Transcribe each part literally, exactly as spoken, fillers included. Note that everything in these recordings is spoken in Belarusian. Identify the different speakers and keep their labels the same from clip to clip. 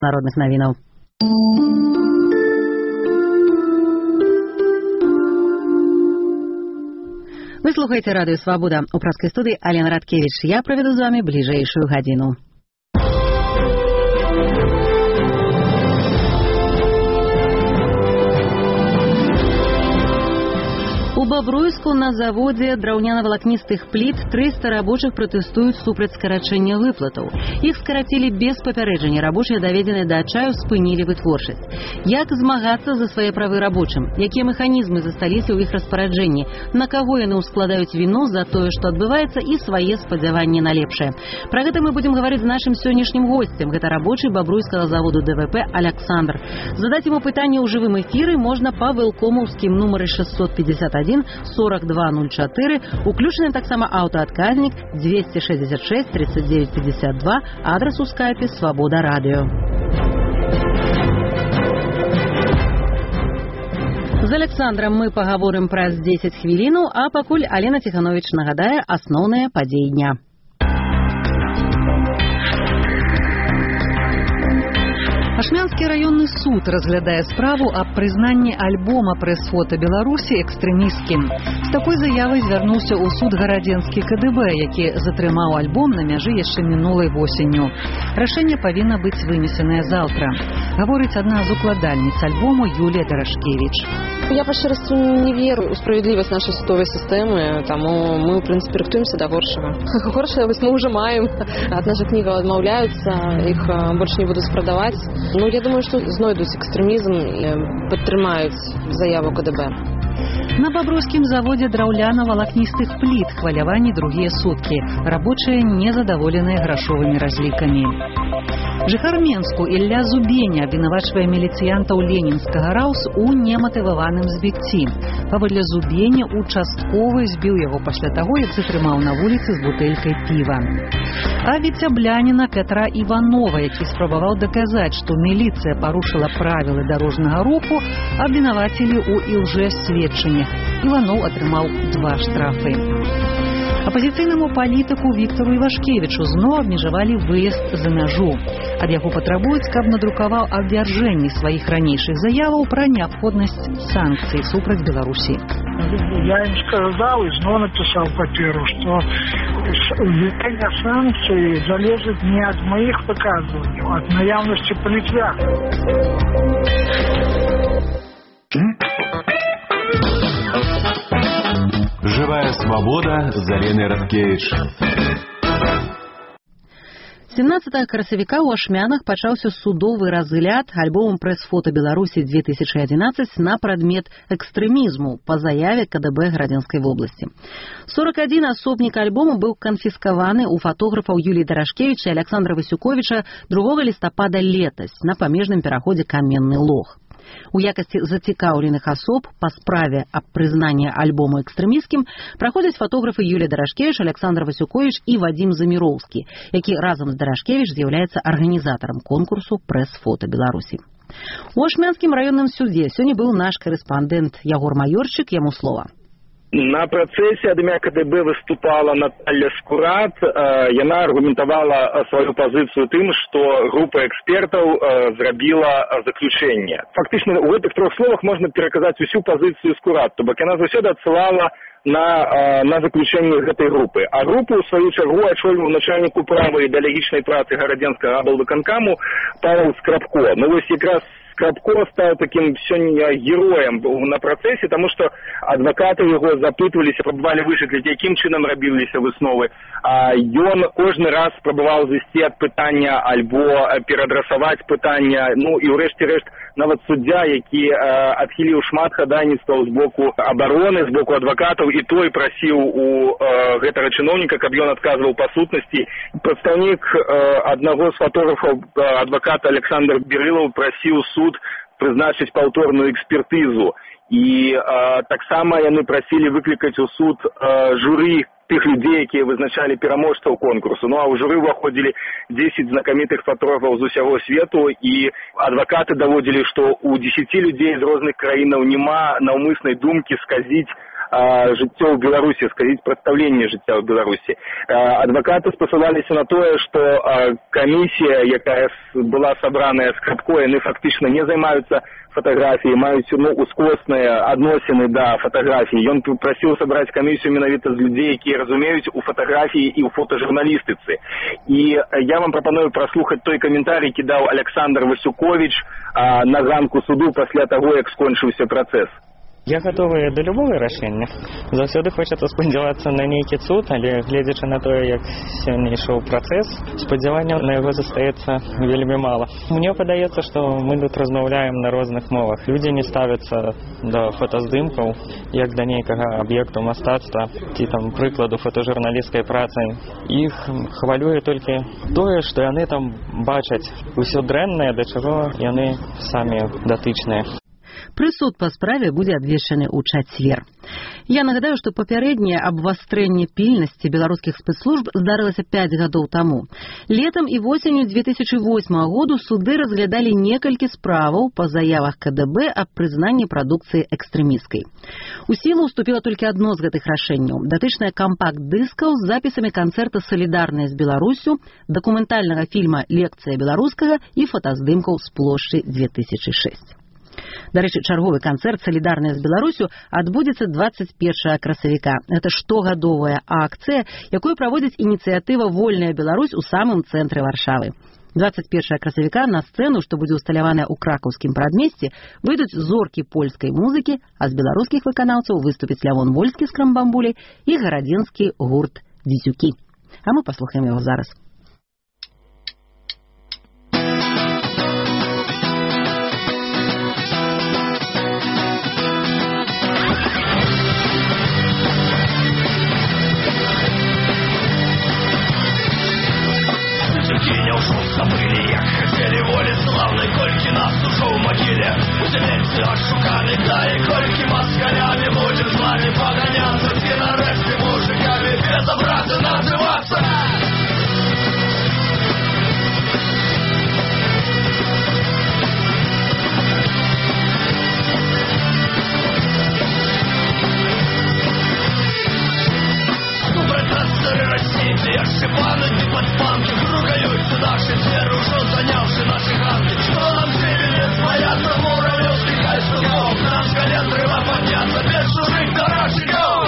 Speaker 1: народных навінаў. Вы слухаеце радыё Свабода. У праскай студыі Алена Радкевіч. Я праведу з вами бліжэйшую гадзіну. У Бобруйску на заводе драўняна-валакністых плит триста рабочих протестуют супраць скарачэння выплатаў. Іх скарацілі без папярэджання. Рабочыя, даведзеныя да адчаю, спынілі вытворчасць. Як змагацца за свае правы рабочым? Якія механізмы засталіся ў іх распараджэнні? На каго яны ўскладаюць віну за тое, што адбываецца, і свае спадзяванні на лепшае? Пра гэта мы будзем гаварыць з нашым сённяшнім госцем. Гэта рабочы бабруйскага заводу ДВП Александр. Задаць яму пытанне ў жывым эфіры можна па вэлкомаўскім нумары шестьсот пятьдесят один сорок два ноль четыре, уключаны таксама аўтаадказнік двести шестьдесят шесть тридцать девять пятьдесят два, адрес у скайпе Свабода Радыё. З Александром мы пагаворым праз дзесяць хвілінаў, а пакуль Алена Ціхановіч нагадае асноўныя падзеі дня. Ашмянскі раённы суд разглядае справу аб прызнанні альбома прэс-фота Беларусі экстрэмісцкім. З такой заявай звярнуўся ў суд гарадзенскі КДБ, які затрымаў альбом на мяжы яшчэ мінулай восенню. Рашэнне павінна быць вынесенае заўтра. Гаворыць адна з укладальніц альбому Юлія Дарашкевіч.
Speaker 2: Я па шчырасці не веру ў справядлівасць нашай судовай сістэмы, таму мы, ў прынцыпе, рыхтуемся да горшага. Горшае вось мы ўжо маем. Ад нашых кнігаў адмаўляюцца, іх больш не будуць прадаваць. Ну, я думаю, што знойдуць экстрэмізм і падтрымаюць заяву КДБ.
Speaker 1: На бабруйскім заводзе драўляна-валакністых плит хваляванні другія суткі. Рабочыя незадаволеныя грашовымі разлікамі. Жыхар Менску Ілля Зубеня абвінавачвае міліцыянтаў ленінскага раус у нематываваным збіцці. Паводле Зубеня участковы збіў яго пасля таго, як затрымаў на вуліцы з бутэлькай піва. А віцябляніна Пятра Іванова, які спрабаваў даказаць, што міліцыя парушыла правілы дарожнага руху, абвінавацілі ў ілжэсведчаннях. Іванов атрымаў два штрафы. Апазіцыйнаму палітыку Віктару Івашкевічу зноў абмежавалі выезд за мяжу. Ад яго патрабуюць, каб надрукаваў абвяржэнні сваіх ранейшых заяваў пра неабходнасць санкцый супраць Беларусі.
Speaker 3: Я им сказал и снова написал паперу, что введение санкций залежит не от моих показываний, а от наявности политвяк.
Speaker 4: Живая свобода з Аленой Радкевіч.
Speaker 1: семнадцатага красавіка ў Ашмянах пачаўся судовы разгляд альбомам прэс-фота Беларусі две тысячи одиннадцать на прадмет экстрэмізму па заяве КДБ Градзенскай вобласці. сорок один асобнік альбома быў канфіскаваны у фотографаў Юліі Дарашкевіча і Александра Васюковіча другога лістапада летась на памежным пераходзе Каменны Лог. У якасці зацікаўленых асоб па справе аб прызнанні альбому экстрэмісцкім праходзяць фотографы Юлія Дарашкевіч, Александр Васюковіч і Вадзім Заміроўскі, які разам з Дарашкевіч з'яўляецца арганізатарам конкурсу прэс-фота Беларусі. У Ашмянскім раённым судзе сёння быў наш корэспандэнт Ягор Маёрчык, яму слова.
Speaker 5: На працэсе ад імя КДБ выступала Наталья Скурат. Яна аргументавала сваю пазіцыю тым, што група экспертаў зрабіла заключэнне. Фактычна у гэтых трох словах можна пераказаць усю пазіцыю Скурат, то бок яна заўсёды адсылала на, на заключэнне гэтай групы. А групу, у сваю чаргу, ачоліваў начальнік управы ідэалагічнай працы гарадзенскага аблвыканкаму Павел Скрабко. Ну вось якраз Скрабко стал таким сёння героем на працэсе, таму што адвакаты яго запытваліся, прабавалі вышыкліць, якім чынам рабіліся высновы. А ён кожны раз спрабаваў зайсці ад пытання альбо пераадрасаваць пытання, ну і ўрэшце рэшт нават суддзя, які э, адхіліў шмат хадайніцтваў з боку абароны, з боку адвакатаў, і той прасіў у э, гэтага чыноўніка, каб ён адказваў па сутнасці. Прадстаўнік э, аднаго з фотографаў, э, адваката Александр Берылаў, прасіў суд прызначыць паўторную экспертызу. І э, таксама яны прасілі выклікаць у суд э, журы тых людзей, якія вызначалі пераможцаў конкурсу. Ну а ў журы ўваходзілі дзесяць знакамітых фотографаў з усяго свету, і адвакаты даводзілі, што у дзесяці людзей з розных краінаў няма наўмыснай думкі сказіць жыццё ў Беларусі, сказаць, прадстаўленне жыцця ў Беларусі. Адвакаты спасылаліся на тое, што камісія, якая была сабраная з Крапко, яны фактычна не займаюцца фотаграфіі, маюць ну, ускосныя адносіны да фатаграфіі. Ён прасіў сабраць камісію менавіта з людзей, якія разумеюць у фатаграфіі і ў фотажурналістыцы. І я вам прапаную праслухаць той каментарый, які даў Александр Васюкович а, на ганку суду пасля таго, як скончыўся працэс.
Speaker 6: Я гатовы да любого рашэння. Заўсёды хочацца спадзявацца на нейкі цуд, але гледзячы на тое, як сёння ішоў працэс, спадзяванняў на яго застаецца вельмі мала. Мне падаецца, што мы тут размаўляем на розных мовах. Людзі не ставяцца да фотаздымкаў, як да нейкага аб'екту мастацтва ці там прыкладу фотажурналісцкай працы. Іх хвалюе толькі тое, што яны там бачаць усё дрэннае, да чаго яны самі датычныя.
Speaker 1: Прысуд па справе будзе абвешчаны ў чацвер. Я нагадаю, што папярэдняе абвастрэнне пільнасці беларускіх спецслужб здарылася пяць гадоў таму. Летам і восенню две тысячы восьмага году суды разглядалі некалькі справаў па заявах ка дэ бэ аб прызнанні прадукцыі экстрэмісцкай. У сілу ўступіла толькі адно з гэтых рашэнняў – датычнае кампакт-дыскаў з запісамі канцэрта «Салідарныя з Беларусю», дакументальнага фільма «Лекцыя беларускага» і фотаздымкаў з плошчы две тысячы шэсць. Дарэчы, чарговы канцэрт «Салідарныя з Беларусю» адбудзецца дваццаць першага красавіка. Гэта штогадовая акцыя, якую праводзіць ініцыятыва «Вольная Беларусь» у самым цэнтры Варшавы. дваццаць першага красавіка на сцэну, што будзе ўсталяваная ў кракаўскім прадмесці, выйдуць зоркі польскай музыкі, а з беларускіх выканаўцаў выступіць Лявон Вольскі з крамбамбуляй і гарадзенскі гурт «Дзізюкі». А мы паслухаем яго зараз.
Speaker 7: Забыли, як хотели воли славной, кольки нас ужо в могиле. Уземельцы отшуканы, да и кольки москалями будем с вами погоняться, и нарешті мужиками безобразно называться. Российцы, ошибаны, ты подпанки, ругаются наши зверы, уже занявши наши ганки. Что нам северец боятся, муравьев, стихай шагов, нам с колен трыва подняться, без чужих дорожников.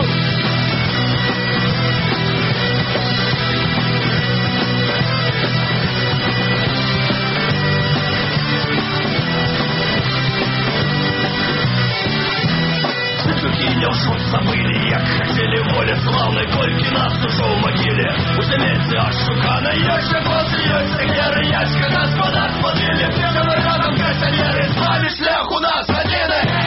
Speaker 7: Не ушут, забыли, як хотели воли славной, кольки нас ужо в могиле. Уземельцы отшуканы, еще годы, еще геры, яська господа смотрели, всем рядом кассанеры, с вами шлях у нас один.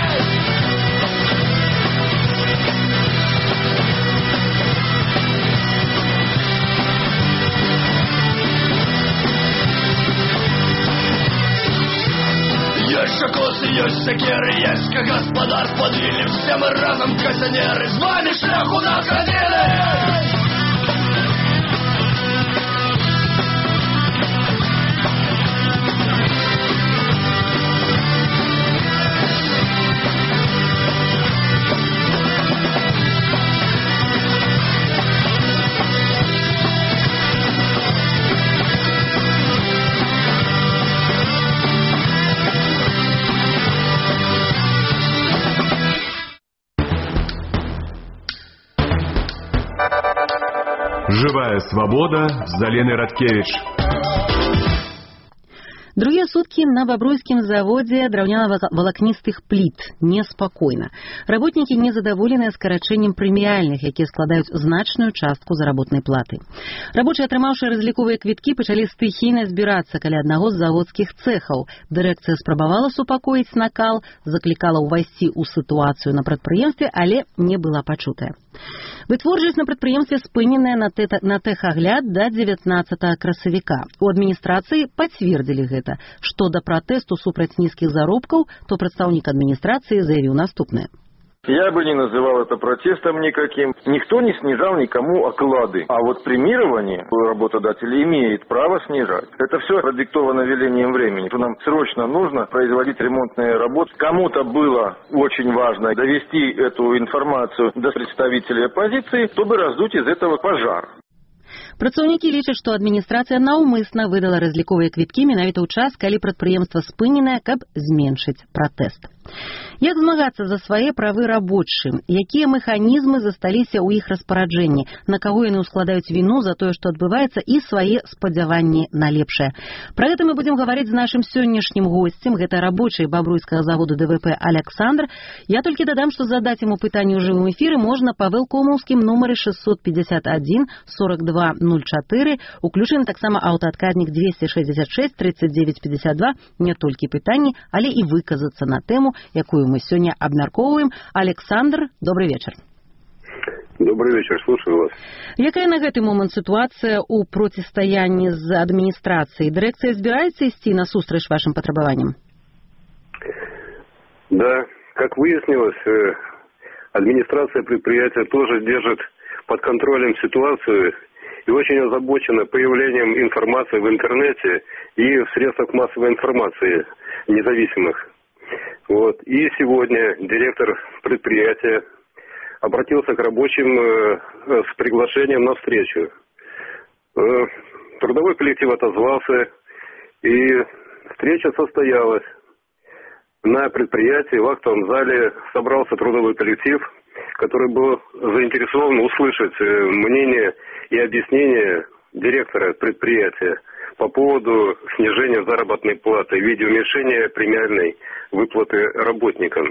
Speaker 7: Есть шокосы, есть сокеры, есть как господар подвили, все мы разом кассанеры, с вами шлях у нас один.
Speaker 4: Живая свобода с Заленой Радкевич.
Speaker 1: Другие сутки на Бобруйском заводе драўняна-волокнистых плит неспокойно. Работники незадоволены скорочением премиальных, якія складаюць значную частку заработной платы. Рабочие, атрымаўшы разліковыя квіткі, пачалі стыхійна збірацца каля аднаго з заводскіх цэхаў. Дырэкцыя спрабавала супакоіць накал, заклікала ўвайсці ў сітуацыю на прадпрыемстве, але не была пачутая. Вытворчасць на прадпрыемстве спыненая на, тэ на тэхагляд да дзевятнаццатага красавіка. У адміністрацыі пацвердзілі гэта. Што да пратэсту супраць нізкіх заробкаў, то прадстаўнік адміністрацыі заявіў наступнае.
Speaker 8: Я бы не называл это протестом никаким. Никто не снижал никому оклады. А вот премирование работодатель имеет право снижать. Это все продиктовано велением времени. Нам срочно нужно производить ремонтные работы. Кому-то было очень важно довести эту информацию до представителей оппозиции, чтобы раздуть из этого пожар.
Speaker 1: Працаўнікі лічаць, што адміністрацыя наўмысна выдала разліковыя квіткі менавіта ў час, калі прадпрыемства спыненае, каб зменшыць пратэст. Як змагацца за свае правы рабочым? Якія механізмы засталіся ў іх распараджэнні? На каго яны ўскладаюць віну за тое, што адбываецца, і свае спадзяванні на лепшае? Пра гэта мы будзем гаварыць з нашым сённяшнім госцем. Гэта рабочы бабруйскага заводу дэ вэ пэ Александр. Я толькі дадам, што задаць яму пытанне ў жывым эфіры можна па вэлкомаўскім нумары шестьсот пятьдесят один сорок два ноль четыре. Уключаем таксама аўтаадказнік двести шестьдесят шесть тридцать девять пятьдесят два. Не толькі пытанні, але і выказацца на тэму, якую мы сёння абмяркоўваем. Александр, добрый вечер.
Speaker 9: Добрый вечер, слушаю вас.
Speaker 1: Якая на гэты момант ситуация ў процістаянні з адміністрацыяй? Дырэкцыя збіраецца ісці на сустрэч вашим патрабаванням?
Speaker 9: Да, как выяснилось, администрация предприятия тоже держит под контролем ситуацию и очень озабочена появлением информации в интернете и в средствах массовой информации независимых. Вот. И сегодня директор предприятия обратился к рабочим э, с приглашением на встречу. Э, трудовой коллектив отозвался, и встреча состоялась. На предприятии в актовом зале собрался трудовой коллектив, который был заинтересован услышать мнение и объяснение директора предприятия по поводу снижения заработной платы в виде уменьшения премиальной выплаты работникам.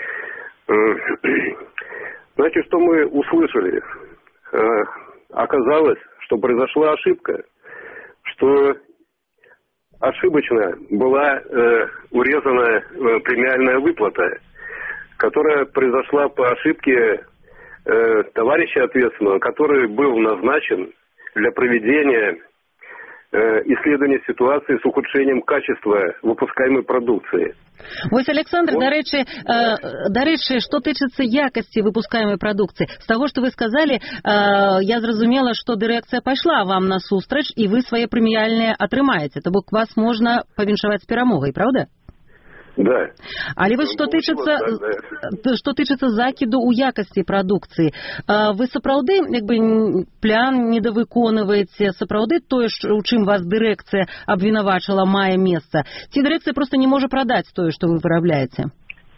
Speaker 9: Значит, что мы услышали? Оказалось, что произошла ошибка, что ошибочно была э, урезана э, премиальная выплата, которая произошла по ошибке э, товарища ответственного, который был назначен для проведения э, исследования ситуации с ухудшением качества выпускаемой продукции.
Speaker 1: Вось, Александр, дарэчы, дарэчы, што тычыцца якасці выпускаемай прадукцыі. З таго, што вы сказалі, я зразумела, што дырэкцыя пайшла вам на сустрэч, і вы свае прэміяльныя атрымаеце. То бок вас можна павіншаваць з перамогай, правда?
Speaker 9: Да.
Speaker 1: Але вось што тычыцца, што тычыцца закіду ў якасці прадукцыі, вы сапраўды як бы план недавыконваеце, сапраўды тое, у чым вас дырэкцыя абвінавачыла, мае месца? Ці дырэкцыя проста не можа прадаць тое, што вы вырабляеце?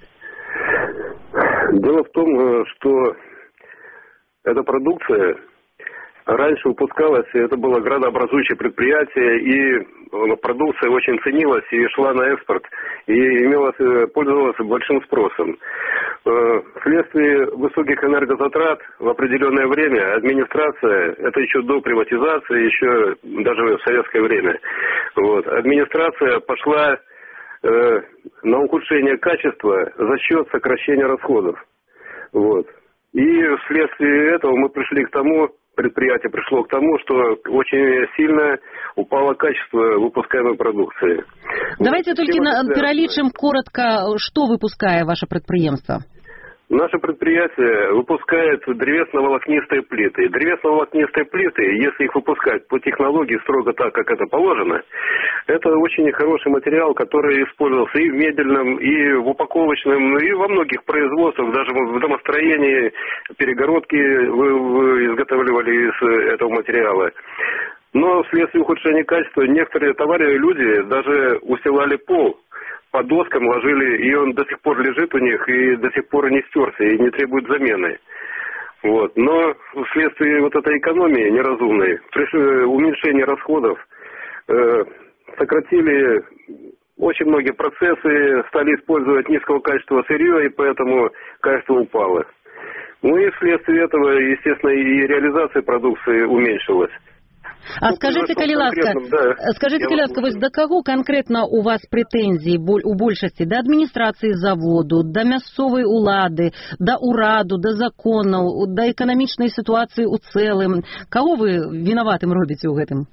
Speaker 9: Дело в том, что эта продукция раньше выпускалась, это было градообразующее предприятие, и продукция очень ценилась и шла на экспорт, и имелась, пользовалась большим спросом. Вследствие высоких энергозатрат в определенное время администрация, это еще до приватизации, еще даже в советское время, вот, администрация пошла э, на ухудшение качества за счет сокращения расходов. Вот. И вследствие этого мы пришли к тому, предприятие пришло к тому, что очень сильно упало качество выпускаемой продукции.
Speaker 1: Давайте вот, только на, переличим коротко, что выпускает ваше предприятие.
Speaker 9: Наше предприятие выпускает древесно-волокнистые плиты. Древесно-волокнистые плиты, если их выпускать по технологии строго так, как это положено, это очень хороший материал, который использовался и в медельном, и в упаковочном, и во многих производствах, даже в домостроении перегородки изготавливали из этого материала. Но вследствие ухудшения качества некоторые товары люди даже устилали пол, по доскам ложили, и он до сих пор лежит у них, и до сих пор не стерся, и не требует замены. Вот. Но вследствие вот этой экономии неразумной, уменьшения расходов, э, сократили очень многие процессы, стали использовать низкого качества сырье, и поэтому качество упало. Ну и вследствие этого, естественно, и реализация продукции уменьшилась.
Speaker 1: А ну, скажите, калі ласка, да, скажите, калі ласка, вось да каго канкрэтна у вас прэтэнзіі у большасці? Да адміністрацыі заводу, да мясцовай улады, да ўраду, да законаў, да эканамічнай сітуацыі ў цэлым? Каго вы вінаватым робіце ў гэтым?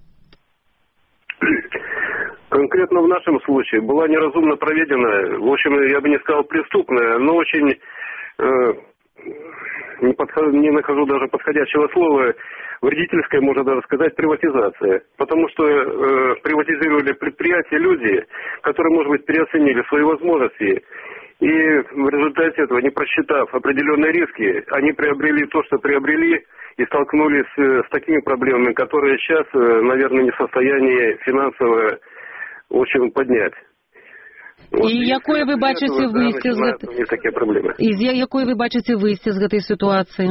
Speaker 9: Конкретно в нашем случае была неразумно проведена, в общем, я бы не сказал преступная, но очень э, не, подхожу, не нахожу даже подходящего слова, вредительская, можно даже сказать, приватизация. Потому что э, приватизировали предприятия люди, которые, может быть, переоценили свои возможности. И в результате этого, не просчитав определенные риски, они приобрели то, что приобрели, и столкнулись с такими проблемами, которые сейчас, наверное, не в состоянии финансово очень поднять.
Speaker 1: Вот, і якої ви бачите вийсце з гэтай
Speaker 9: такие проблемы?
Speaker 1: І якої ви бачите вийсце з гэтай ситуации?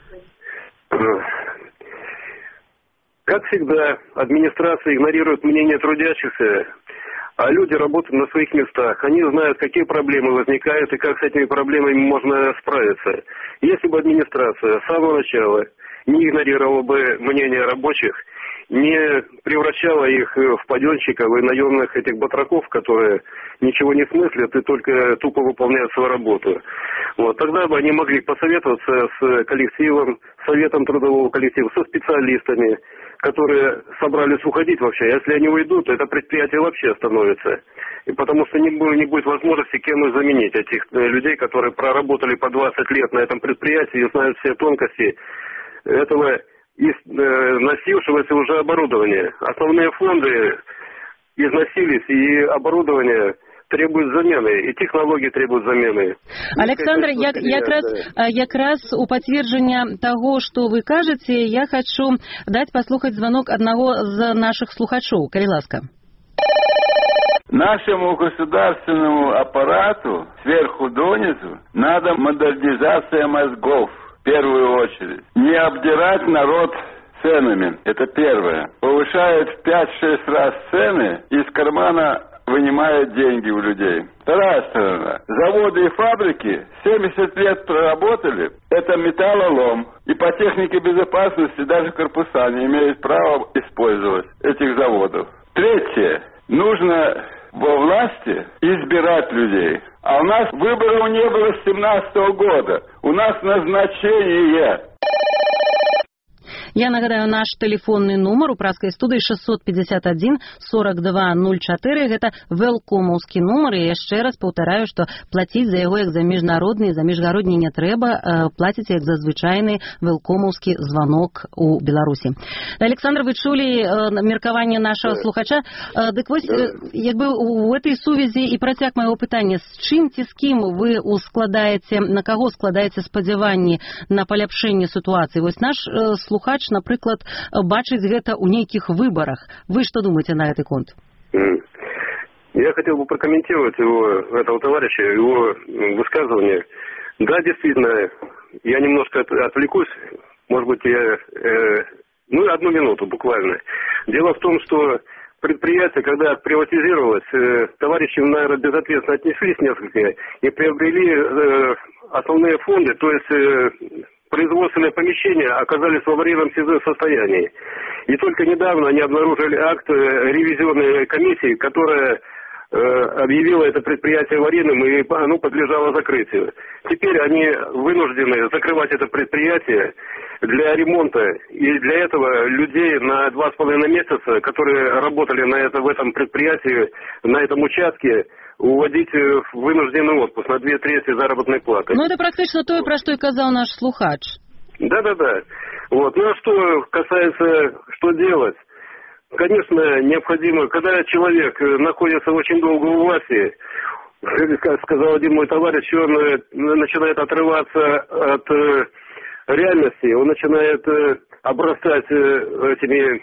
Speaker 9: Как всегда, администрация игнорирует мнение трудящихся, а люди работают на своих местах. Они знают, какие проблемы возникают и как с этими проблемами можно справиться. Если бы администрация с самого начала не игнорировала бы мнение рабочих, не превращала их в паденщиков и наемных этих батраков, которые ничего не смыслят и только тупо выполняют свою работу. Вот, тогда бы они могли посоветоваться с коллективом, советом трудового коллектива, со специалистами, которые собрались уходить вообще. Если они уйдут, то это предприятие вообще остановится. И потому что не будет, не будет возможности кем заменить этих людей, которые проработали по двадцать лет на этом предприятии и знают все тонкости этого износившегося уже оборудования. Основные фонды износились, и оборудование требует замены, и технологии требуют замены.
Speaker 1: Александр, як, якраз, якраз у подтверждения того, что вы кажете, я хочу дать послухать звонок одного из наших слухачов. Калі ласка.
Speaker 10: Нашему государственному аппарату сверху донизу надо модернизация мозгов. В первую очередь. Не обдирать народ ценами. Это первое. Повышает в пять-шесть раз цены, и из кармана вынимает деньги у людей. Вторая сторона. Заводы и фабрики семьдесят лет проработали. Это металлолом. И по технике безопасности даже корпуса не имеют права использовать этих заводов. Третье. Нужно во власти избирать людей. А у нас выборов не было с семнадцатого года. У нас назначение.
Speaker 1: Я нагадаю, наш телефонный номер у праской студии шестьсот пятьдесят один сорок два ноль четыре. Это велкомовский номер. И я еще раз повторяю, что платить за его, как за международный, за международный не треба. Платите, как за звичайный велкомовский звонок у Беларуси. Александр, вы чули меркование нашего слухача. Так вот, якби у этой сувязі і протяг моего питання. З чим ці з ким ви складаєте, на кого складаєте сподівання на поляпшення ситуації? Ось наш слухач, наприклад, бачить гэта у нейких выборах. Вы что думаете на этот конт?
Speaker 9: Я хотел бы прокомментировать его, этого товарища, его высказывание. Да, действительно, я немножко отвлекусь, может быть, я, э, ну, одну минуту буквально. Дело в том, что предприятие, когда приватизировалось, э, товарищи, наверное, безответственно отнеслись несколько и приобрели э, основные фонды, то есть э, производственные помещения оказались в аварийном состоянии. И только недавно они обнаружили акт ревизионной комиссии, которая э, объявила это предприятие аварийным, и оно подлежало закрытию. Теперь они вынуждены закрывать это предприятие для ремонта. И для этого людей на два с половиной месяца, которые работали на это, в этом предприятии, на этом участке, уводить в вынужденный отпуск на две трети заработной платы.
Speaker 1: Ну, это практично то, про что и сказал наш слухач.
Speaker 9: Да-да-да. Вот. Ну, а что касается, что делать? Конечно, необходимо, когда человек находится очень долго у власти, как сказал один мой товарищ, он начинает отрываться от реальности, он начинает обрастать этими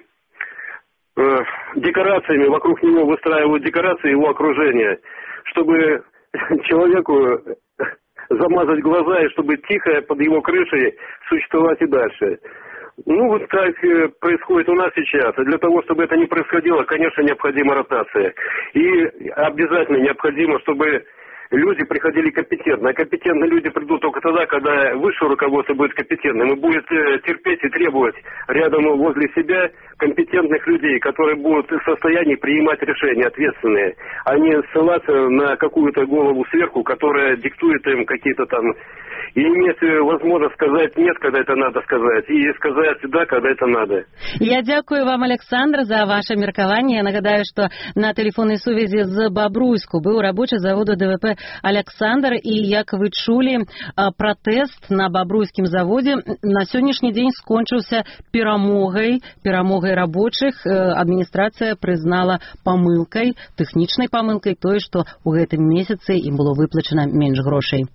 Speaker 9: декорациями, вокруг него выстраивают декорации его окружения, чтобы человеку замазать глаза и чтобы тихо под его крышей существовать и дальше. Ну, вот так происходит у нас сейчас. И для того, чтобы это не происходило, конечно, необходима ротация. И обязательно необходимо, чтобы люди приходили компетентно. А компетентные люди придут только тогда, когда высшее руководство будет компетентным и будет терпеть и требовать рядом возле себя компетентных людей, которые будут в состоянии принимать решения ответственные, а не ссылаться на какую-то голову сверху, которая диктует им какие-то там... И иметь возможность сказать «нет», когда это надо сказать, и сказать «да», когда это надо.
Speaker 1: Я дякую вам, Александр, за ваше меркование. Я нагадаю, что на телефонной сувязі з Бобруйску был рабочий завода ДВП
Speaker 11: Александр, і як вы чулі, пратэст на бабруйскім заводзе на сённяшні дзень скончыўся перамогай, перамогай рабочых. Адміністрацыя прызнала памылкай, тэхнічнай памылкай тое, што ў гэтым месяцы ім было выплачана менш грошай.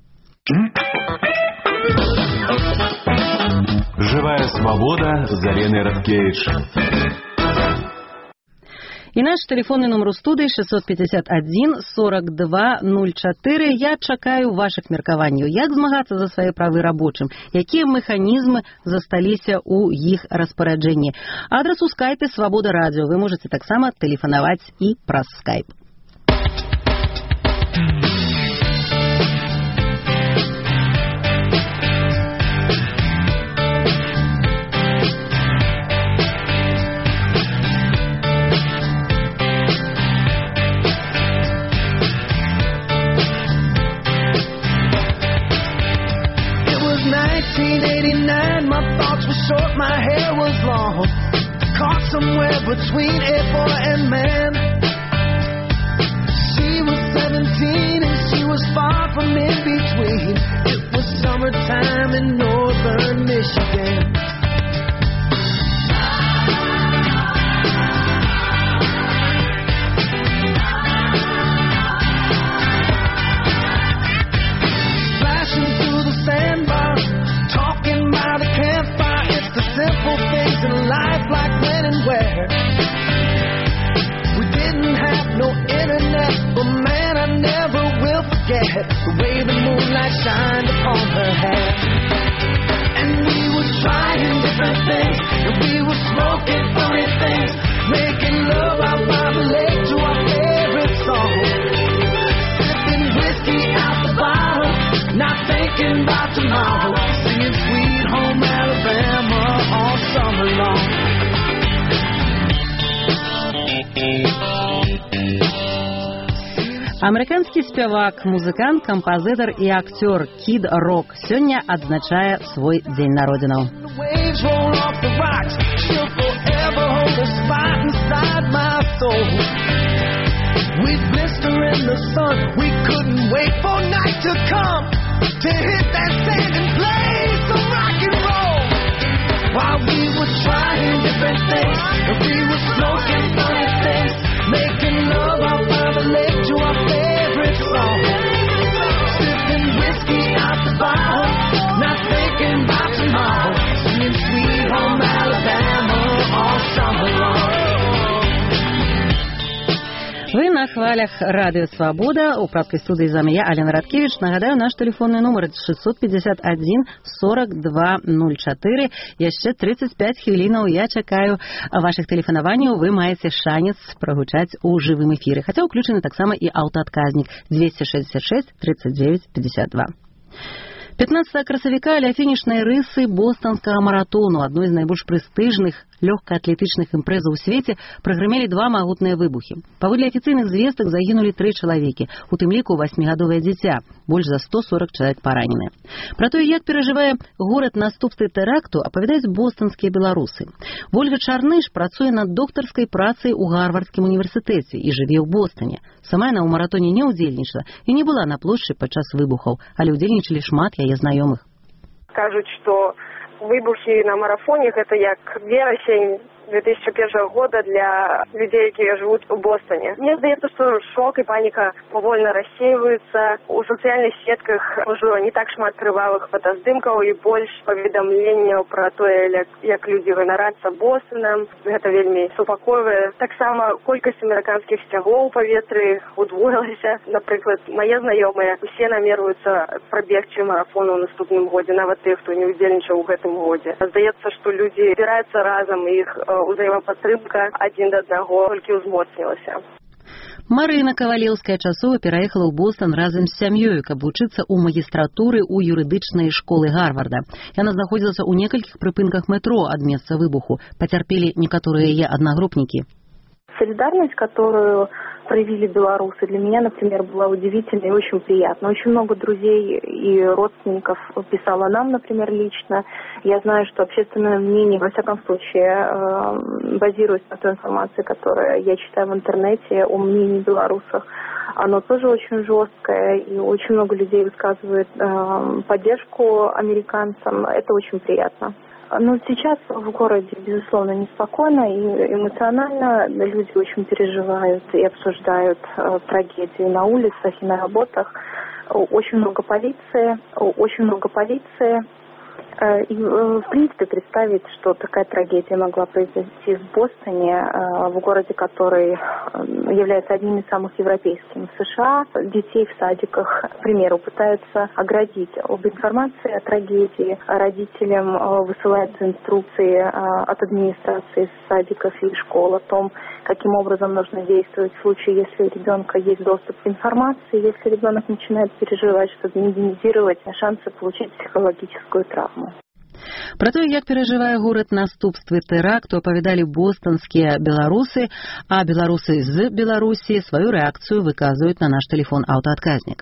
Speaker 4: Живая свобода з Аленой Радкевич.
Speaker 11: І наш тэлефонны нумар у студыі шестьсот пятьдесят один сорок два ноль четыре. Я чакаю вашых меркаванняў. Як змагацца за свае правы рабочым? Якія механізмы засталіся ў іх распараджэнні? Адрас у скайпе Свабода Радыё. Вы можете таксама тэлефанаваць і праз скайп.
Speaker 12: nineteen eighty-nine, my thoughts were short, my hair was long, caught somewhere between a boy and man. She was seventeen and she was far from in between. It was summertime in northern Michigan. Flashing through the sandbar, talking by the campfire. It's the simple things in life, like when and where. We didn't have no internet, but man, I never will forget the way the moonlight shined upon her hair. And we were trying different things, and we were smoking funny things, making love out by the lake to our favorite song, sipping whiskey out the bottle, not thinking about tomorrow, singing Sweet Home Alabama all summer long.
Speaker 11: Амерыканскі спявак, музыкант, кампазітар і акцёр Кід Рок сёння адзначае свой дзень народзінаў.
Speaker 12: While we were trying different things, and we were smoking funny things, making love out by the lake to our favorite song, sipping whiskey out the bottle, not thinking about tomorrow, singing Sweet Home Alabama all summer long.
Speaker 11: Вы на хвалях Радио Свобода. У прадкай студыі з вами я, Алена Радкевич. Нагадаю, наш тэлефонны нумар шестьсот пятьдесят один сорок два ноль четыре. Яшчэ тридцать пять хвілінаў я чакаю вашых тэлефанаванняў. Вы маеце шанец прагучаць у жывым эфіры. Хаця ўключаны таксама і аўтаадказнік двести шестьдесят шесть тридцать девять пятьдесят два. пятнадцатого красавіка ля фінішнай рысы бостонскага маратону, адной з найбольш прэстыжных лёгкаатлетычных імпрэзаў у свеце, прагрымелі два магутныя выбухі. Паводле афіцыйных звестак загінулі тры чалавекі, у тым ліку васьмігадовае дзіця, больш за сто сорок чалавек параненыя. Пра тое, як перажывае горад наступствы тэракту, апавядаюць бостонскія беларусы. Вольга Чарныш працуе над доктарскай працай у Гарвардскім універсітэце і жыве ў Бостоне. Сама яна ў маратоне не ўдзельнічала і не была на плошчы падчас выбухаў, але ўдзельнічалі шмат яе знаёмых.
Speaker 13: Кажуць, што выбухи на марафоне это як верасень две тысячи первого года для людей, которые живут в Бостоне. Мне здаецца, что шок и паника повольно рассеиваются. У социальных сетках можливо не так шмат крывавых фотаздымкаў і больш паведамленняў пра тое, як, як людзі ганарацца Бостоном. Гэта вельмі супакойвае. Таксама колькасць амерыканскіх сцягоў у паветры удвоілася. Напрыклад, мае знаёмыя усе намерваюцца прабегчы марафон у наступным годзе, нават тых, хто не ўдзельнічаў у гэтым годзе. Здаецца, што людзі збіраюцца разам, і іх узаемападтрымка адзін да аднаго толькі ўзмоцнілася.
Speaker 11: Марына Кавалеўская часова пераехала ў Бостон разам з сям'ёю, каб вучыцца ў магістратуры ў юрыдычнай школы Гарварда. Яна знаходзілася ў некалькіх прыпынках метро ад месца выбуху. Пацярпелі некаторыя яе аднагрупнікі.
Speaker 14: солидарность, которую проявили белорусы, для меня, например, была удивительна и очень приятна. Очень много друзей и родственников писало нам, например, лично. Я знаю, что общественное мнение, во всяком случае, базируясь на той информации, которую я читаю в интернете о мнении белорусов, оно тоже очень жесткое, и очень много людей высказывает поддержку американцам. Это очень приятно. Но сейчас в городе, безусловно, неспокойно и эмоционально. Люди очень переживают и обсуждают э, трагедии на улицах и на работах. Очень много полиции, очень много полиции. Э, и, э, в принципе, представить, что такая трагедия могла произойти в Бостоне, э, в городе, который является одним из самых европейских в США. Детей в садиках, к примеру, пытаются оградить об информации о трагедии. Родителям высылаются инструкции от администрации садиков и школ о том, каким образом нужно действовать в случае, если у ребенка есть доступ к информации, если ребенок начинает переживать, чтобы минимизировать шансы получить психологическую травму.
Speaker 11: Пра тое, як перажывае горад наступствы тэракту, апавядалі бостанскія беларусы, а беларусы з Беларусі сваю рэакцыю выказваюць на наш телефон аўтаадказнік.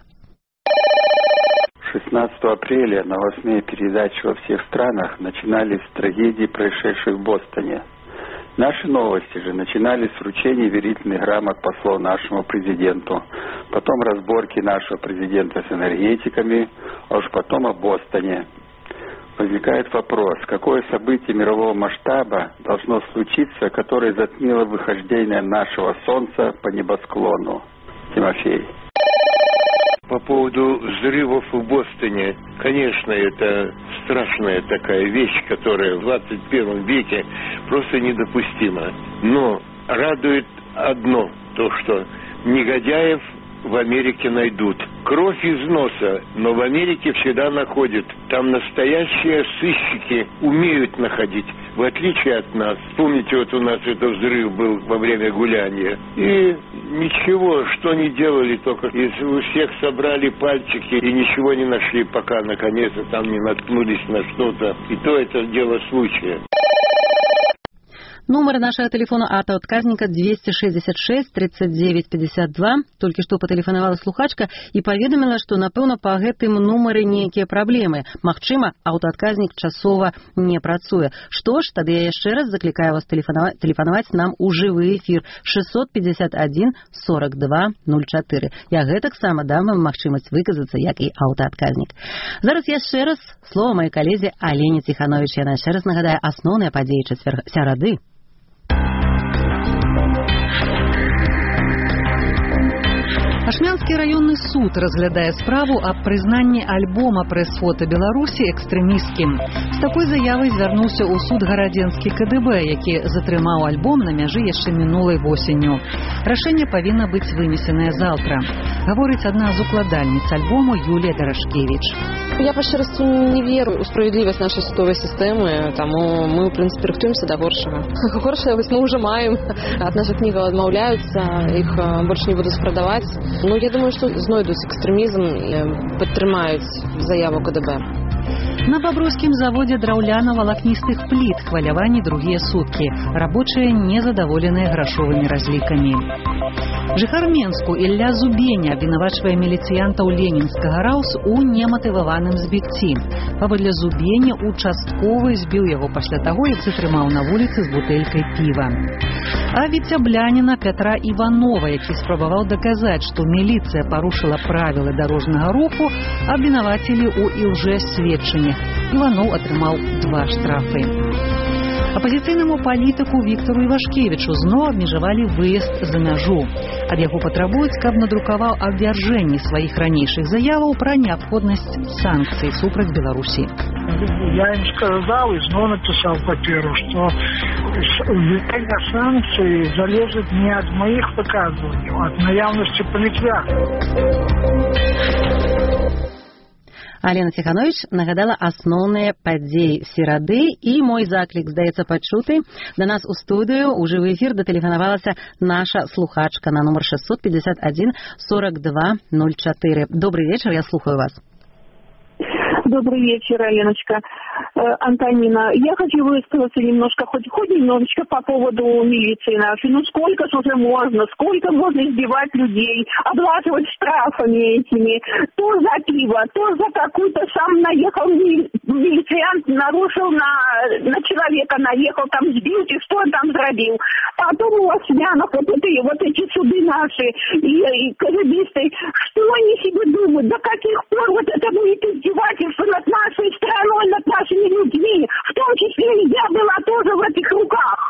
Speaker 10: шестнадцатого апреля новостные передачи во всех странах начинались с трагедии, происшедшей в Бостоне. Наши новости же начинались с вручения верительных грамот послов нашему президенту, потом разборки нашего президента с энергетиками, а уж потом о Бостоне. Возникает вопрос, какое событие мирового масштаба должно случиться, которое затмило выхождение нашего солнца по небосклону? Тимофей.
Speaker 15: По поводу взрывов в Бостоне, конечно, это страшная такая вещь, которая в двадцать первом веке просто недопустима. Но радует одно, то что негодяев в Америке найдут. Кровь из носа, но в Америке всегда находят. Там настоящие сыщики умеют находить, в отличие от нас. Помните, вот у нас этот взрыв был во время гуляния. И ничего, что не делали, только если у всех собрали пальчики и ничего не нашли, пока наконец-то там не наткнулись на что-то. И то это дело случая.
Speaker 11: Нумар нашего телефона аўтаадказніка двести шестьдесят шесть тридцать девять пятьдесят два. Толькі што патэлефанавала слухачка і паведаміла, што, напэўна, па гэтым нумары нейкія праблемы. Магчыма, аўтаадказнік часова не працуе. Што ж, тады я яшчэ раз заклікаю вас тэлефанаваць, тэлефанаваць нам у жывы эфір шестьсот пятьдесят один сорок два ноль четыре. Я гэтаксама дам вам магчымасць выказацца, як і аўтаадказнік. Зараз яшчэ раз слова маёй калезе Алене Ціхановіч. Яна яшчэ раз нагадае асноўныя падзеі чацвер... сярады.
Speaker 1: Ашмянскі раённы суд разглядае справу аб прызнанні альбома прэс-фота Беларусі экстрэмісцкім. З такой заявай звярнуўся ў суд гарадзенскі ка дэ бэ, які затрымаў альбом на мяжы яшчэ мінулай восенню. Рашэнне павінна быць вынесенае заўтра. Гаворыць адна з укладальніц альбому Юлія Дарашкевіч.
Speaker 2: Я па шчырасці не веру ў справядлівасць нашай судовай сістэмы, таму мы, в прынцыпе, рыхтуемся да горшага. Горшае вось мы ўжо маем, ад нашых кнігаў адмаўляюцца, іх больш не будуць прадаваць. Ну, я думаю, што знойдуць экстрэмізм і падтрымаюць заяву ка дэ бэ.
Speaker 1: На бабруйскім заводзе драўляна-валакністых пліт хваляванні другія суткі. Рабочыя незадаволеныя грашовымі разлікамі. Жыхар Менску Ілля Зубеня абвінавачвае міліцыянтаў ленінскага раус у нематываваным збіцці. Паводле Зубені, участковы збіў яго пасля таго, як затрымаў на вуліцы з бутэлькай піва. А віцябляніна Пятра Іванова, які спрабаваў даказаць, што міліцыя парушыла правілы дарожнага руху, абвінавацілі ў ілжэсведчаннях. Іванов атрымаў два штрафы. Апазіцыйнаму палітыку Віктару Івашкевічу зноў абмежавалі выезд за мяжу. Ад яго патрабуюць, каб надрукаваў абвяржэнні сваіх ранейшых заяваў пра неабходнасць санкцый супраць Беларусі.
Speaker 3: Я им сказал и снова написал паперу, что введение санкций залежит не от моих выказываний, а от наявности политвяхов.
Speaker 11: Алена Ціхановіч нагадала асноўныя падзеі серады, і мой заклік, здаецца, пачуты. Да нас у студыю у жывы эфір датэлефанавалася наша слухачка на нумар шестьсот пятьдесят один сорок два ноль четыре. Добрый вечер, я слухаю вас.
Speaker 16: Добрый вечер, Аленочка. Э, Антонина, я хочу высказаться немножко, хоть, хоть немножечко по поводу милиции нашей. Ну сколько ж уже можно, сколько можно избивать людей, обладывать штрафами этими. То за пиво, то за какую-то, сам наехал мили- милициант, нарушил на, на человека, наехал, там сбил, и что он там зробил. Потом у вас Янов, вот эти, вот эти суды наши, и, и КГБисты, что они себе думают, до каких пор вот это будет издевательство над нашей страной, над нашими людьми, в том числе и я была тоже в этих руках.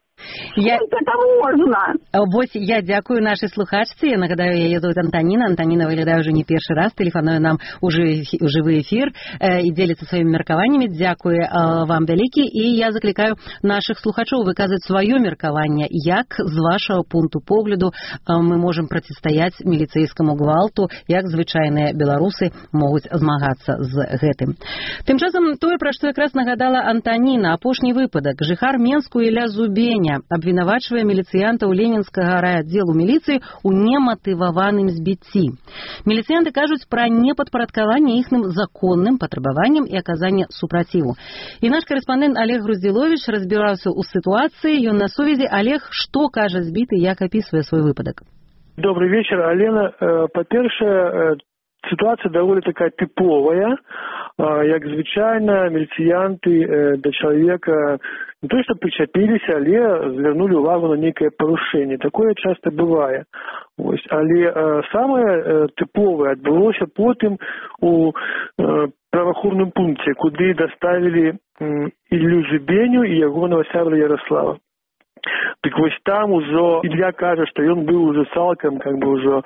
Speaker 11: Я...
Speaker 16: Это можна.
Speaker 11: Вось я дзякую нашай слухачцы. Я нагадаю, яе зовут Антаніна. Антаніна выглядае ўжо не першы раз, тэлефануе нам у жывы эфір э, і дзеліцца сваімі меркаваннямі. Дзякуе э, вам вялікі. І я заклікаю нашых слухачоў выказаць сваё меркаванне, як з вашага пункту погляду э, мы можам процістаяць міліцэйскаму гвалту, як звычайныя беларусы могуць змагацца з гэтым. Тым часам тое, пра што якраз нагадала Антаніна, апошні выпадак. Жыхар Менску Ілля Зубеня абвінавачвае міліцыянтаў ленінскага райаддзелу міліцыі ў нематываваным збіцці. Міліцыянты кажуць пра непадпарадкаванне іхным законным патрабаванням і аказанне супраціву. І наш карэспандэнт Олег Груздзіловіч разбіраўся ў сітуацыі. Ён на сувязі. Олег, што кажа збіты, як апісвае свой выпадак?
Speaker 17: Добрый вечер, Алена. Па-першае, ситуация довольно такая типовая, як звычайна міліцыянты да чалавека не то, что причапились, але звернули увагу на некое порушение. Такое часто бывает. Ось. Але э, самое э, типовое отбылося потым у э, правоохранном пункте, куды доставили э, Илью Зубеню и ягонага сябра Ярослава. Так вось там ужо Илья кажа, што ён быў ужо цалкам, как бы ужо э,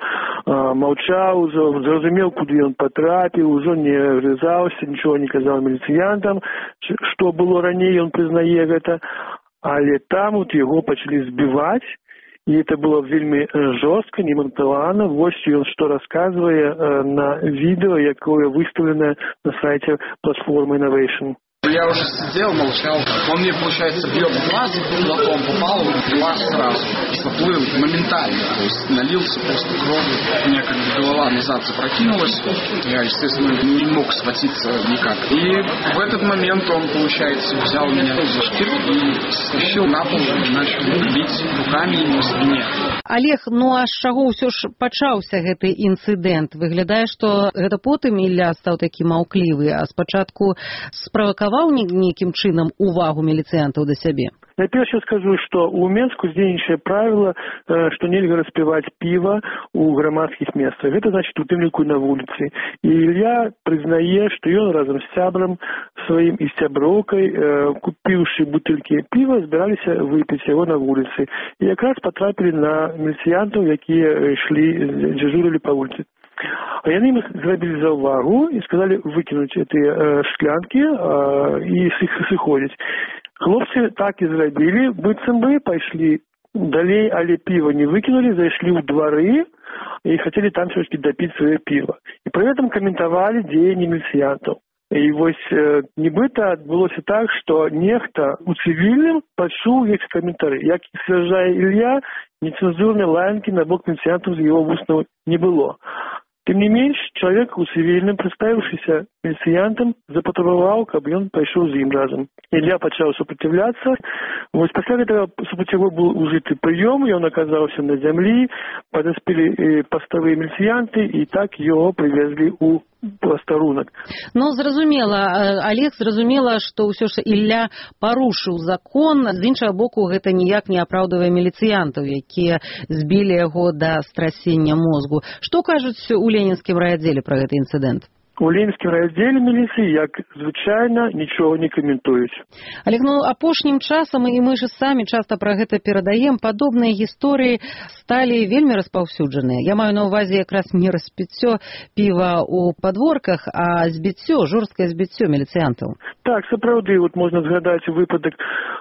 Speaker 17: маўчаў, ужо зразумеў, куды ён патрапіў, ужо не грызаўся, нічого не казаў міліцыянтам, што было раней, ён прызнае гэта, але там вот яго пачалі збіваць, і это было вельмі жорстка, немантавана. Вось ён што расказвае э, на відэо, якое выставлена на сайте платформы Innovation.
Speaker 18: Я уже сидел, молчал. Он мне, получается, бьет в глаз, кулаком попал в глаз сразу. Поплыл моментально. То есть налился просто кровью. У меня как бы голова назад запрокинулась. Я, естественно, не мог схватиться никак. И в этот момент он, получается, взял меня за шкирку и стащил на пол и начал бить руками по спине.
Speaker 11: Олег, ну а з чаго ўсё ж пачаўся гэты інцыдэнт? Выглядае, што гэта потым Ілля стаў такі маўклівы, а спачатку справакаваў нейкім чынам увагу міліцыянтаў да сябе?
Speaker 17: Найперш я скажу, что у Менску дзейнічае правило, что нельзя распивать пиво у громадских местах. Это значит у тым ліку на улице. И Илья признае, что он разом с сябром своим и сяброўкай, купивши бутыльки пива, збирались выпить его на улице. И как раз потрапили на міліцыянтаў, якія шли, дежурили по улице. А яны ім зрабілі заўвагу і сказали выкинуть эти э, шклянки э, и сыходзіць. Хлопцы так и зрабілі, быццам бы пайшлі далей, але пиво не выкинули, зайшли ў двары и хотели там все-таки допить свое пиво. И при этом комментовали дзеянні міліцыянтаў. І вось э, нібыта адбылося так, што нехта у цывільным пачуў іх каментары. Як сцвярджае Ілья, нецэнзурнай лаянкі на бок міліцыянтаў з яго вуснаў не было. Тым не менш, чалавек у цывільным, прадставіўшыся міліцыянтам, запатрабаваў, каб ён пайшоў з ім разам. Ілья пачаў супраціўляцца. Вось пасля гэтага супраць яго быў ужыты прыём, ён аказаўся на зямлі, падаспелі паставыя міліцыянты, і так яго прывезлі ў пастарунак.
Speaker 11: Ну, зразумела, Олег, зразумела, што ўсё ж Ілля парушыў закон. З іншага боку, гэта ніяк не апраўдвае міліцыянтаў, якія збілі яго да страсення мозгу. Што кажуць у ленінскім райаддзеле пра гэты інцыдэнт?
Speaker 17: У ленінскім райаддзеле міліцыі, як звычайна, нічога не каментуюць.
Speaker 11: Олег, ну, апошнім часам, і мы ж самі часта пра гэта перадаем, падобныя гісторыі сталі вельмі распаўсюджаныя. Я маю на ўвазе якраз не распіццё піва ў падворках, а збіццё, жорсткае збіццё міліцыянтаў.
Speaker 17: Так, сапраўды, вот можна згадаць выпадак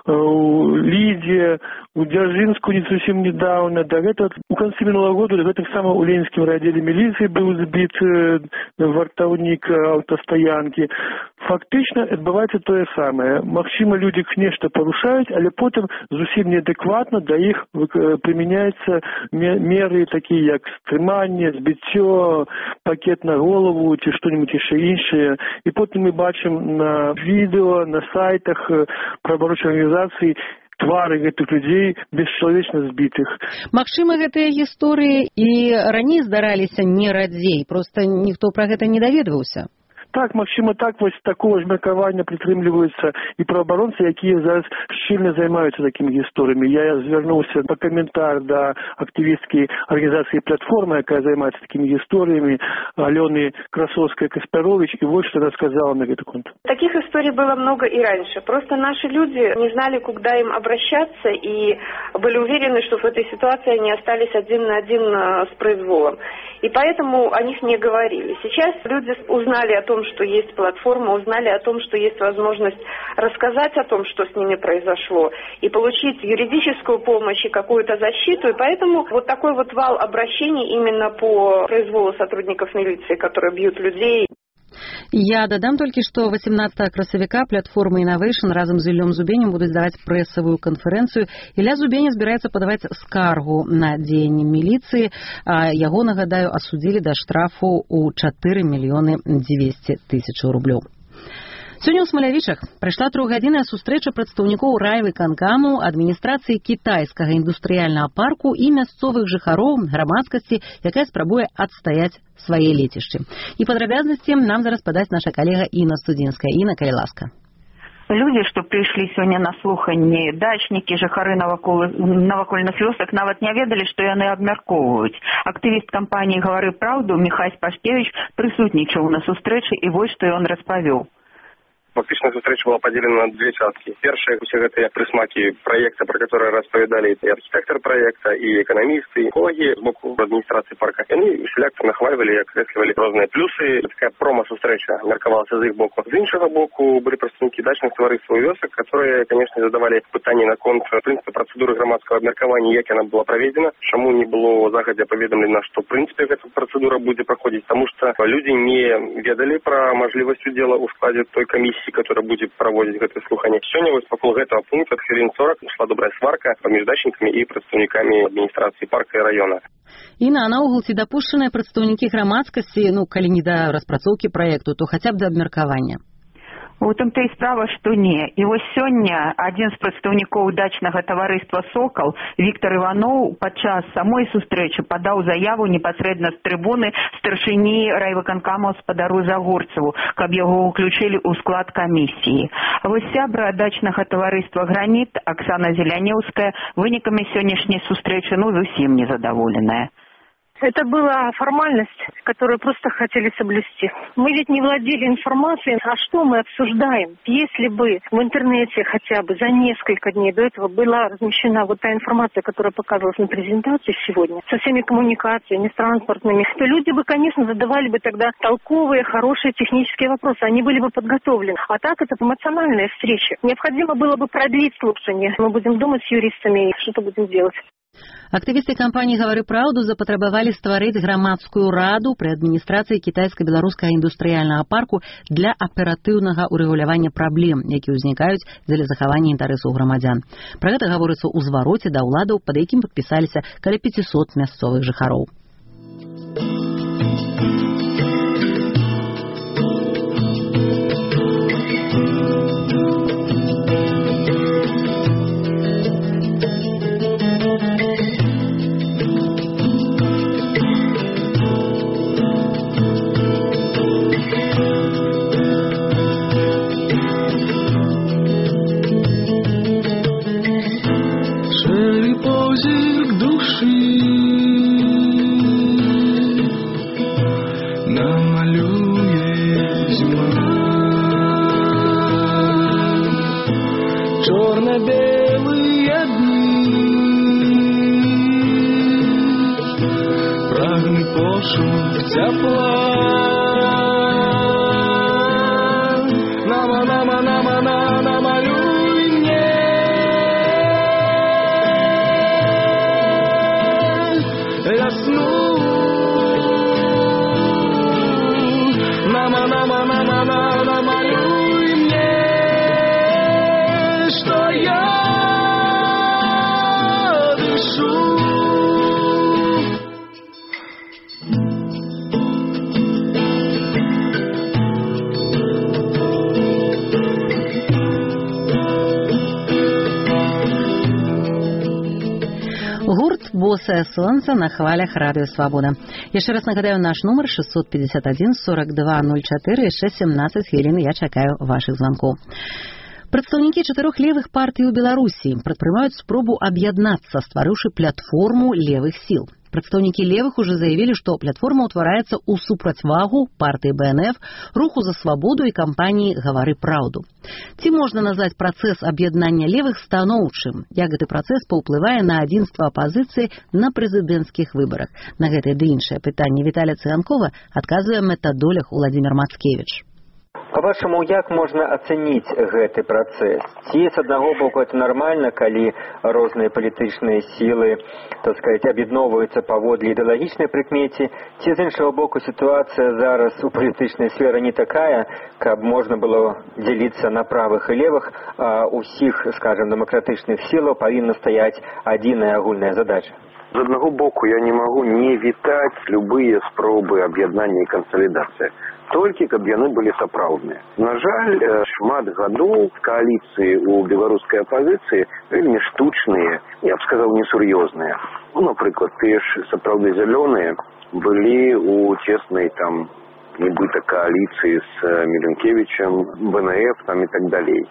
Speaker 17: у Лідзе, у Дзяржынску не зусім недавно, да гэта у канцы мінулага году, да гэтак сама у ленінскім райаддзеле міліцыі быў збіт вартаўнік цягнік аўтастаянкі. Фактычна адбываецца тое самае. Магчыма, людзі нешта парушаюць, але потым зусім неадэкватна да іх прымяняюцца меры такія, як стрыманне, збіццё, пакет на голову ці што-нибудь яшчэ іншае. І потым мы бачым на відэо, на сайтах праваабарончых арганізацый твары гэтых людзей бесчалавечна збітых.
Speaker 11: Магчыма, гэтыя гісторыі і раней здараліся не радзей, проста ніхто пра гэта не даведваўся.
Speaker 17: Так, магчыма, так вось такого ж меркавання прытрымліваюцца і праваабаронцы, якія зараз шчыльна займаюцца такімі гісторыямі. Я звярнуўся па каментар да актывісткі арганізацыі «Платформа», якая займаецца такімі гісторыямі, Алены Красовская-Каспярович, и вот что она сказала на этот конт.
Speaker 19: Таких историй было много и раньше. Просто наши люди не знали, куда им обращаться, и были уверены, что в этой ситуации они остались один на один с произволом. И поэтому о них не говорили. Сейчас люди узнали о том, что есть платформа, узнали о том, что есть возможность рассказать о том, что с ними произошло, и получить юридическую помощь и какую-то защиту. И поэтому вот такой вот вал обращений именно по произволу сотрудников милиции, которые бьют людей.
Speaker 11: Я дадам толькі, што восемнадцатага красавіка платформа Innovation разам з Іллём Зубенем будуць даваць прэсавую канферэнцыю. Ілля Зубеня збіраецца падаваць скаргу на дзеянні міліцыі. Яго, нагадаю, асудзілі да штрафу ў чатыры мільёны дзвесце тысяч рублёў. Сёння ў Смалявічах прайшла трохгадзінная сустрэча прадстаўнікоў райвыканкаму, адміністрацыі кітайскага індустрыяльнага парку і мясцовых жыхароў, грамадскасці, якая спрабуе адстаяць свае лецішчы. І падрабязнасці нам зараз падасць наша калега Інна Студзінская. Інна, калі ласка.
Speaker 20: Люди, што прыйшлі сёння на слуханне, дачнікі, жыхары навакольных вёсак нават не ведалі, што яны абмяркоўваюць. Актывіст кампаніі «Гавары праўду» Міхась Пашкевіч прысутнічаў на сустрэчы, і вось што ён распавёў.
Speaker 21: Фактично встреча была поделена на две части. Первые все эти присмаки проекта, про которые рассказали и архитектор проекта, и экономисты, и экологи сбоку администрации парка. И они селектор нахваливали и окресливали разные плюсы. Такая промо-встреча мерковалась из их боку. С іншого боку были представники дачных товариств вёсок, которые, конечно, задавали питания на конт, в принципе, процедуры громадского обмеркования, как она была проведена, чему не было загодя поведомлено, что, в принципе, эта процедура будет проходить, потому что люди не ведали про можливость дела у складе той комиссии, которая будет проводить это слухание. Сегодня вот вокруг этого пункта хвилин сорок шла добрая сварка между дачниками и представниками администрации парка и района.
Speaker 11: Інна, а наогул ці дапушчаныя прадстаўнікі грамадскасці, ну, калі не да распрацоўкі праекту, то хаця б да абмеркавання?
Speaker 20: У тым-то і справа, што не. І вось сёння адзін з прадстаўнікоў дачнага таварыства «Сокал» Віктор Іваноў падчас самой сустрэчы падаў заяву непасрэдна з трыбуны старшыні райвыканкаму спадару Загорцеву, каб яго ўключылі ў склад камісіі. А вось сябра дачнага таварыства «Граніт» Аксана Зелянеўская вынікамі сённяшняй сустрэчы ну зусім незадаволеная.
Speaker 22: Это была формальность, которую просто хотели соблюсти. Мы ведь не владели информацией, а что мы обсуждаем. Если бы в интернете хотя бы за несколько дней до этого была размещена вот та информация, которая показывалась на презентации сегодня, со всеми коммуникациями, с транспортными, то люди бы, конечно, задавали бы тогда толковые, хорошие технические вопросы. Они были бы подготовлены. А так это эмоциональная встреча. Необходимо было бы продлить слушание. Мы будем думать с юристами, что-то будем делать.
Speaker 11: Актывісты кампаніі «Гавары праўду» запатрабавалі стварыць грамадскую раду пры адміністрацыі кітайска-беларускага індустрыяльнага парку для аператыўнага урэгулявання праблем, якія ўзнікаюць дзеля захавання інтарэсаў грамадзян. Пра гэта гаворыцца ў звароце да ўладаў, пад якім падпісаліся каля пяцісот мясцовых жыхароў.
Speaker 12: Черно-белые дни, прагны пошук тепла. Нама, нама, нама, нама, намалюй мне весну. Нама, на-на-на-на-на-на, намалюй мне, что я дышу.
Speaker 11: Гурт «Босае сонца» на хвалях радыё «Свабода». Яшчэ раз нагадаю, наш нумар шестьсот пятьдесят один сорок два ноль четыре, яшчэ семнадцать хвілін, я чакаю вашых званкоў. Прадстаўнікі чатырох левых партый у Беларусі прадпрымаюць спробу аб'яднацца, стварыўшы платформу левых сіл. Прадстаўнікі левых уже заявілі, што платформа ўтвараецца ў супрацьвагу партыі Бэ Эн Эф, руху за свабоду і кампаніі «Гавары праўду». Ці можна назваць працэс аб'яднання левых станоўчым? Як гэты працэс паўплывае на адзінства апазіцыі на прэзідэнцкіх выбарах? На гэтае ды іншае пытанне Віталя Цыганкова адказвае метадолог Уладзімір Мацкевіч.
Speaker 5: Па-вашаму, як можна ацаніць гэты працэс? Ці з аднаго боку это нармальна, калі розныя палітычныя сілы, так сказать, аб'ядноўваюцца паводле ідэалагічнай прыкмеце, ці з іншага боку сітуацыя зараз у палітычнай сферы не такая, каб можна было дзеліцца на правых і левых, а ўсіх, скажем, дэмакратычных сілаў павінна стаяць адзіная агульная задача?
Speaker 21: З аднаго боку я не магу не вітаць любыя спробы аб'яднання і кансалідацыі. Толькі каб яны былі сапраўдныя. На жаль, шмат гадоў кааліцыі ў беларускай апазіцыі вельмі штучныя, я б сказаў, несур'ёзныя. Ну, напрыклад, тыя ж сапраўды зялёныя былі ў цеснай там нібыта кааліцыі з Міленкевічем, Бэ Эн Эф там і так далей.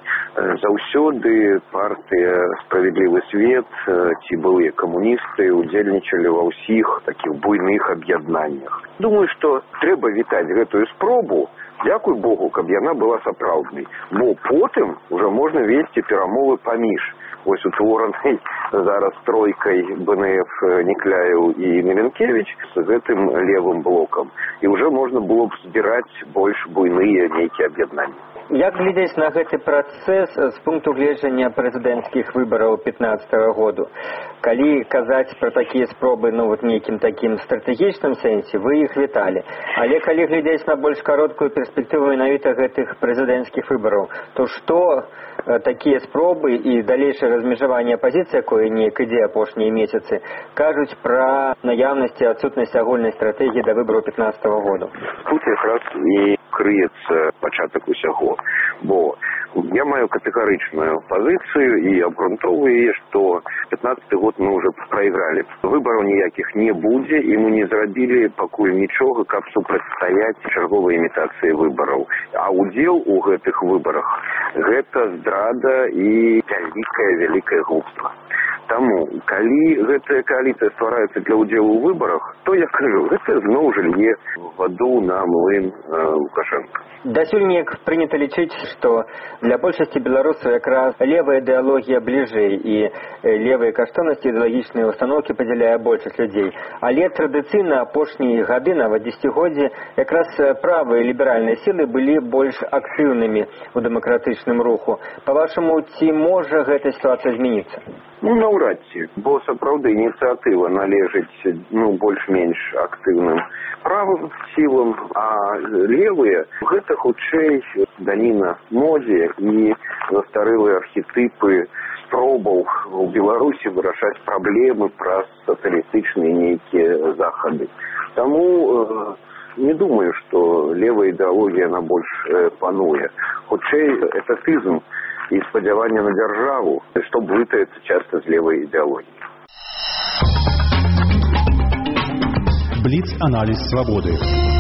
Speaker 21: Заўсёды партыя «Справядлівы свет» ці былыя камуністы удзельнічалі ва ўсіх такіх буйных аб'яднаннях. Думаю, што трэба вітаць гэтую спробу, дзякуй Богу, каб яна была сапраўднай. Бо потым уже можна весці перамовы паміж ось утворанай зараз тройкай Бэ Эн Эф, Некляеў і Міленкевіч з гэтым левым блокам. І уже можна было б збіраць больш буйныя нейкія аб'яднанні.
Speaker 5: Як глядзець на гэты працэс з пункту гледжання прэзідэнцкіх выбараў пятнаццатага году? Калі казаць пра такія спробы, ну, вот нейкім такім стратэгічным сэнсе, вы іх віталі. Але калі глядзець на больш кароткую перспектыву менавіта гэтых прэзідэнцкіх выбараў, то што такія спробы і далейшае размежаванне апазіцыі, якое неяк ідзе апошнія месяцы, кажуць пра наяўнасць і адсутнасць агульнай стратэгіі да выбараў пятнаццатага году?
Speaker 21: Тут якраз і крыецца пачатак усяго. Бо я маю катэгарычную пазіцыю і абгрунтоўваю яе, што пятнаццаты год мы ўжо прайгралі. Выбараў ніякіх не будзе, і мы не зрабілі пакуль нічога, каб супрацьстаяць чарговай імітацыі выбараў. А удзел у гэтых выбарах гэта здрада і вялікае вялікае глупства. Таму, калі гэтая кааліцыя ствараецца для ўдзелу ў выбарах, то я кажу, гэта зноў жа лье ваду на млын Лукашенка.
Speaker 5: Дасюль неяк прынята лічыць, што для большасці беларусаў якраз левая ідэалогія бліжэй і левыя каштоўнасці ідэалагічныя установкі падзяляе большасць людзей. Але традыцыйна апошнія гады, нават дзесяцігоддзі, якраз правыя ліберальныя сілы былі больш актыўнымі ў дэмакратычным руху. Па-вашаму, ці можа гэтая сітуацыя змяніцца?
Speaker 21: Ну, наўрад ці, бо сапраўды ініцыятыва належыць, ну, больш-менш актыўным правым сілам, а левыя гэта хутчэй даніна модзе і застарэлыя архетыпы спробаў у Беларусі вырашаць праблемы праз сацыялістычныя нейкія захады. Таму э, не думаю, што левая ідэалогія на больш э, пануе. Хутчэй этатызм і спадзяванне на дзяржаву, што блытаецца часта з левай ідэалогіі.
Speaker 4: Бліц-аналіз свабоды.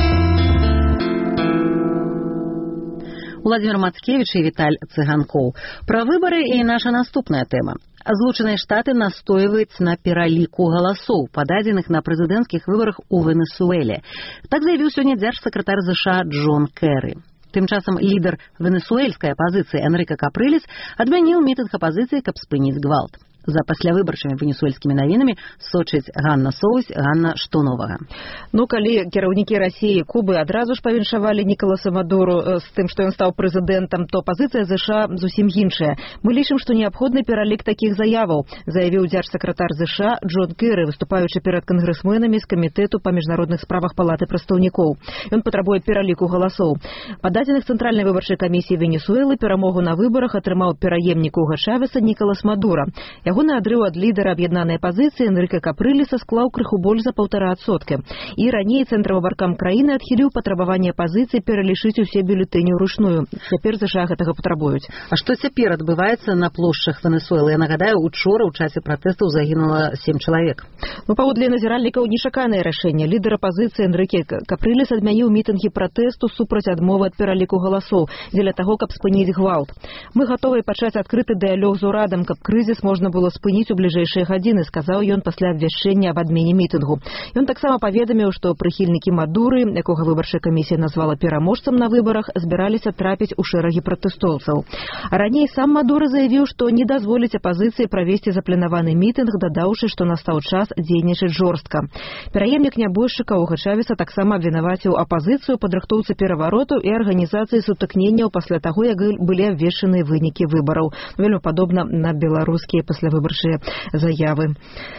Speaker 11: Уладзімір Мацкевіч і Віталь Цыганкоў. Пра выбары і наша наступная тэма. Злучаныя Штаты настойваюць на пераліку галасоў, пададзеных на прэзідэнцкіх выбарах у Венесуэле. Так заявіў сёння дзяржсакратар ЗША Джон Кэры. Тым часам лідар венесуэльскай апазіцыі Энрыка Капрыліс адмяніў мітынг апазіцыі, каб спыніць гвалт. За паслявыбарчымі венесуэльскімі навінамі сочыць Ганна Соусь. Ганна, што новага?
Speaker 6: Ну, калі кіраўнікі Расіі і Кубы адразу ж павіншавалі Нікаласа Мадуру з тым, што ён стаў прэзідэнтам, то пазіцыя ЗША зусім іншая. Мы лічым, што неабходны пералік такіх заяваў, заявіў дзяржсакратар ЗША Джон Кэры, выступаючы перад кангрэсменамі з камітэту па міжнародных справах палаты прадстаўнікоў. Ён патрабуе пераліку галасоў. Па дадзеных Цэнтральнай выбарчай камісіі Венесуэлы перамогу на выбарах атрымаў пераемнік Уга Чавеса Нікалас Мадура. Ягоны адрыў ад лідара аб'яднанай апазіцыі Энрыке Капрыліса склаў крыху больш за паўтара адсотка. І раней цэнтравы абаркам краіны адхіліў патрабаванне апазіцыі пералічыць усе бюлетэні ўручную. Цяпер ЗША гэтага патрабуюць.
Speaker 11: А што цяпер адбываецца на плошчах Венесуэлы? Я нагадаю, учора ў часе пратэстаў загінула сем чалавек.
Speaker 6: Ну, паводле назіральнікаў нечаканае рашэнне. Лідар апазіцыі Энрыке Капрыліс адмяніў мітынгі пратэсту супраць адмовы ад пераліку галасоў дзеля таго, каб спыніць гвалт. Мы гатовыя пачаць адкрыты дыялог з урадам, каб крызіс можна было спыніць у бліжэйшыя гадзіны, сказаў ён пасля абвяшчэння аб адмене мітынгу. Ён таксама паведаміў, што прыхільнікі Мадуры, якога выбарчая камісія назвала пераможцам на выбарах, збіраліся трапіць у шэрагі пратэстоўцаў. А раней сам Мадура заявіў, што не дазволіць апазіцыі правесці запланаваны мітынг, дадаўшы, што настаў час дзейнічаць жорстка. Пераемнік нябожчыка Уга Чавеса таксама абвінаваціў апазіцыю падрыхтоўцы пераваротаў і арганізацыі сутыкненняў пасля таго, як былі абвешчаны вынікі выбараў. Вельмі падобна на беларускія паслявыбарчыя заявы.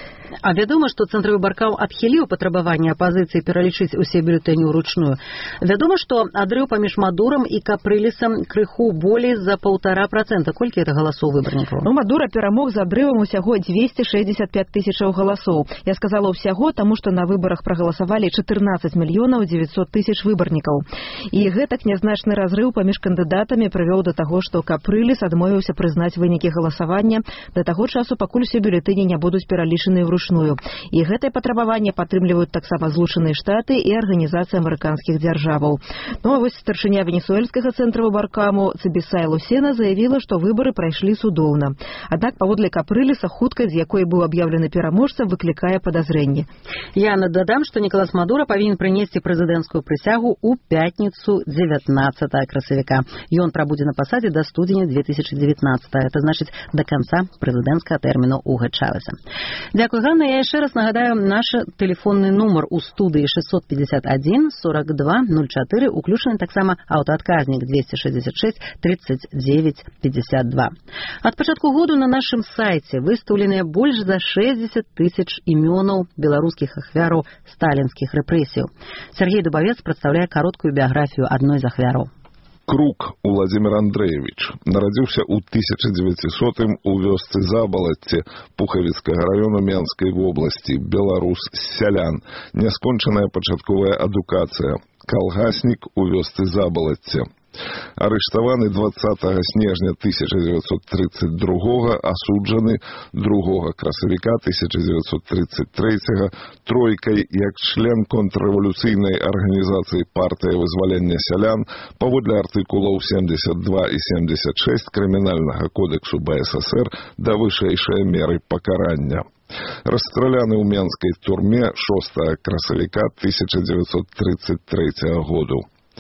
Speaker 11: А вядома, што цэнтр выбаркаў адхіліў патрабаванне апазіцыі пералічыць усе бюлетэні ўручную. Вядома, што адрыў паміж Мадурам і Капрылісам крыху болей за паўтара працэнта. Колькі гэта галасоў выбарнікаў?
Speaker 6: Ну, Мадура перамог за адрывам усяго дзвесце шэсцьдзесят пяць тысячаў галасоў. Я сказала ўсяго, таму што на выбарах прагаласавалі чатырнаццаць мільёнаў дзевяцьсот тысяч выбарнікаў. І гэтак нязначны разрыў паміж кандыдатамі прывёў да таго, што Капрыліс адмовіўся прызнаць вынікі галасавання да таго часу, пакуль усе бюлетэні не будуць пералічаны ўручную. І гэтае патрабаванне падтрымліваюць таксама Злучаныя Штаты і Арганізацыя амерыканскіх дзяржаваў. Ну а вось старшыня венесуэльскага цэнтра выбаркаму Цыбісай Лусена заявіла, што выбары прайшлі судоўна. Аднак паводле Капрыліса хуткасць, з якой быў аб'яўлены пераможцам, выклікае падазрэнні.
Speaker 11: Я дадам, што Нікалас Мадура павінен прынесці прэзідэнцкую прысягу ў пятніцу дзевятнаццатага красавіка. Ён прабудзе на пасадзе да студзеня две тысячи девятнадцатого. Это значыць да канца прэзідэнцкага тэрміну Уга Чавеса. Дзякуй, Ганна. Я яшчэ раз нагадаю наш тэлефонны нумар у студыі шестьсот пятьдесят один сорок два ноль четыре, уключаны таксама аўтаадказнік двести шестьдесят шесть тридцать девять пятьдесят два. Ад пачатку году на нашым сайце выстаўленыя больш за шестьдесят тысяч імёнаў беларускіх ахвяраў сталінскіх рэпрэсіяў. Сергей Дубавец прадстаўляе кароткую біяграфію адной з ахвяраў.
Speaker 7: Крук Уладзімір Андрэевіч нарадзіўся ў тысяча дзевяцісотым у вёсцы Забалацце Пухавіцкага раёну Менскай вобласці, беларус з сялян, няскончаная пачатковая адукацыя, калгаснік у вёсцы Забалацце. Арыштаваны двадцатага снежня тысяча дзевяцьсот тридцать другога, асуджаны другога красавіка тысяча дзевяцьсот тридцать трэцяга тройкай як член контррэвалюцыйнай арганізацыі партыя вызвалення сялян паводле артыкулаў семьдесят два і семьдесят шесть крымінальнага кодексу БССР да вышэйшай меры пакарання. Расстраляны ў менскай турме шостага красавіка тысяча дзевяцьсот тридцать трэцяга году.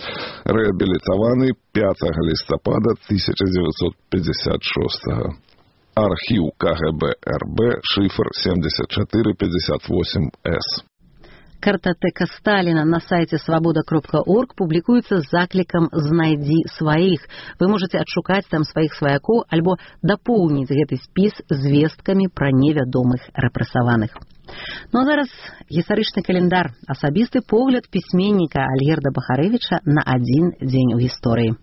Speaker 7: Рэабілітаваны пятага лістапада тысяча дзевяцьсот пятьдесят шостага. Архіў КГБ РБ, шифр семьдесят четыре пятьдесят восемь эс.
Speaker 11: Картатэка Сталіна на сайце свабода кропка орг публікуецца з заклікам «Знайдзі сваіх». Вы можаце адшукаць там сваіх сваякоў альбо дапоўніць гэты спіс звесткамі пра невядомых рэпрэсаваных. Ну а зараз гістарычны календар, асабісты погляд пісьменніка Альгерда Бахарэвіча на адзін дзень у гісторыі.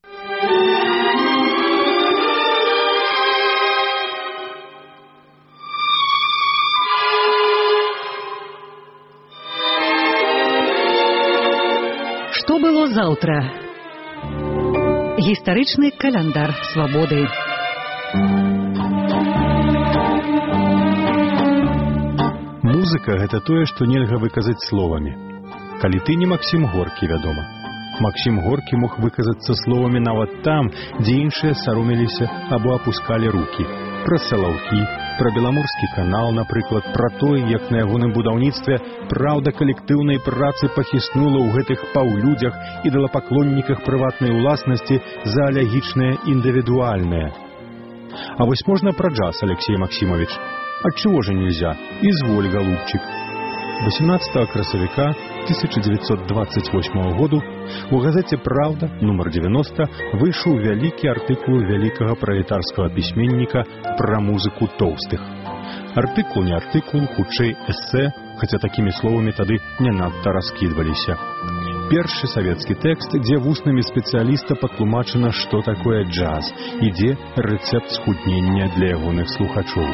Speaker 1: Што было заўтра? Гістарычны календар свабоды.
Speaker 23: Музыка – гэта тое, што нельга выказаць словамі. Калі ты не Максім Горкі, вядома. Максім Горкі мог выказацца словамі нават там, дзе іншыя саромеліся або апускалі рукі. Пра Салаўкі, пра Беламорскі канал, напрыклад, пра тое, як на ягоным будаўніцтве праўда калектыўнай працы пахіснула ў гэтых паўлюдзях і ідалапаклонніках прыватнай уласнасці за алягічнае індывідуальнае. А вось можна пра джаз, Алексей Максимович? Отчего же нельзя? Изволь, голубчик. восемнадцатого красавіка тысяча девятьсот двадцать восьмого году у газете «Правда» нумар девяносто выйшаў вялікі артыкул вялікага пралетарскага пісьменніка пра музыку тоўстых. Артыкул не артыкул, хутчэй эсэ, хаця такімі словамі тады не надта раскідваліся. Першы савецкі тэкст, дзе вуснамі спецыяліста патлумачана, што такое джаз, і дзе рэцэпт схуднення для ягоных слухачоў.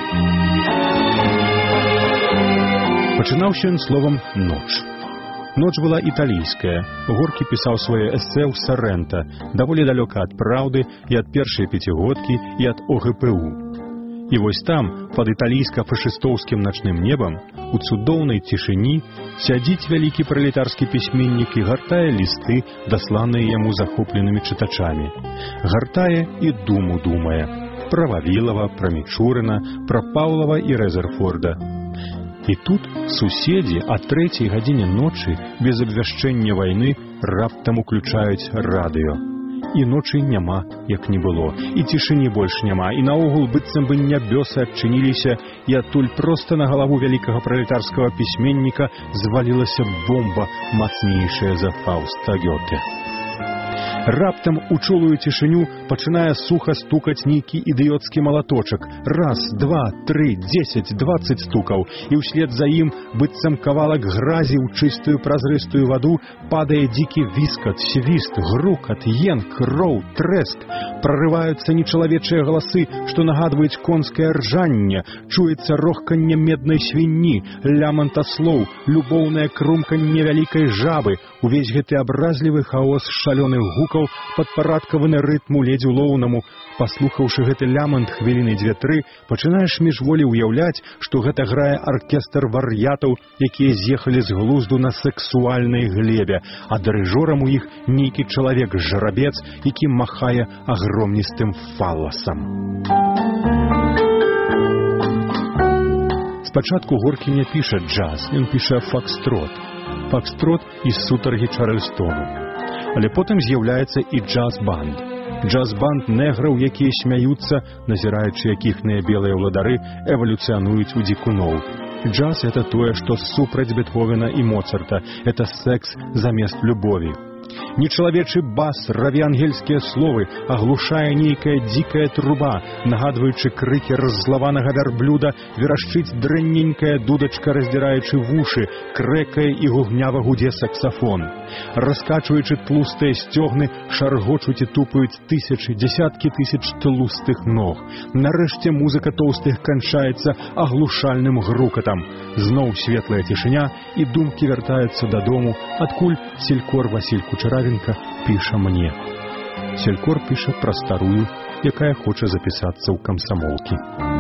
Speaker 23: Пачынаўся ён словам «ноч». Ноч была італійская. Горкі пісаў свае эсэ ў Сарэнта, даволі далёка ад «Праўды» і ад першай пяцігодкі, і ад о гэ пэ у. І вось там, пад італійска-фашыстоўскім начным небам, у цудоўнай цішыні, сядзіць вялікі пралетарскі пісьменнік і гартае лісты, дасланыя яму захопленымі чытачамі. Гартае і думу думае. Пра Вавілава, пра Мічурына, пра Паўлава і Рэзерфорда. І тут суседзі о трэцяй гадзіне ночы без абвяшчэння вайны раптам уключаюць радыё. І ночы няма, як не было, і цішыні больш няма, і наогул быццам бы нябёсы адчыніліся, і адтуль проста на галаву вялікага пралетарскага пісьменніка звалілася бомба, мацнейшая за Фауста Гёте. Раптам у чулую цішыню пачынае суха стукаць нейкі ідыёцкі малаточак. Раз, два, тры, дзесяць, дваццаць стукаў, і ўслед за ім, быццам кавалак гразі ў чыстую празрыстую ваду, падае дзікі віскат, свіст, грукат, енк, роў, трэск. Прарываюцца нечалавечыя галасы, што нагадваюць конскае ржанне, чуецца рохканне меднай свінні, лямант аслоў, любоўнае крумканне вялікай жабы. Увесь гэты абразлівы хаос шалёных гукаў падпарадкаваны рытму ледзь улоўнаму. Паслухаўшы гэты лямант хвіліны дзве-тры, пачынаеш міжволі ўяўляць, што гэта грае аркестр вар'ятаў, якія з'ехалі з глузду на сексуальнай глебе, а дырыжорам у іх нейкі чалавек-жарабец, які махае агромністым фалласам. Спачатку Горкі не піша джаз, ён піша фокстрот. Фокстрот из сутаргі Чарльстону. Але потым з'яўляецца і джаз-банд. Джаз-банд неграў, якія смяюцца, назіраючы якіхныя белыя ўладары эвалюцыянуюць у дзікуноў. Джаз — это тое, што супраць Бетховена і Моцарта. Это секс замест любові. Нечалавечы бас, раві ангельскія словы, аглушае нейкая дзікая труба, нагадваючы крыкі раззлаванага вярблюда, верашчыць дрэнненькая дудачка, раздзіраючы вушы, крэкае і гугнява гудзе саксафон. Раскачваючы тлустыя сцёгны, шаргочуць і тупаюць тысячы, дзесяткі тысяч тлустых ног. Нарэшце музыка тоўстых канчаецца аглушальным грукатам. Зноў светлая цішыня, і думкі вяртаюцца дадому, адкуль Селькор Васіль Кучаравенко піша мне. Селькор піша пра старую, якая хоча запісацца ў камсамолкі.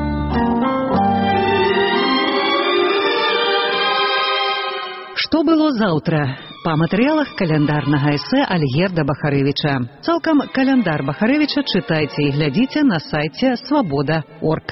Speaker 1: Што было заўтра? Па матэрыялах каляндарнага эсэ Альгерда Бахарэвіча. Цалкам каляндар Бахарэвіча чытайце і глядзіце на сайце свабода точка орг.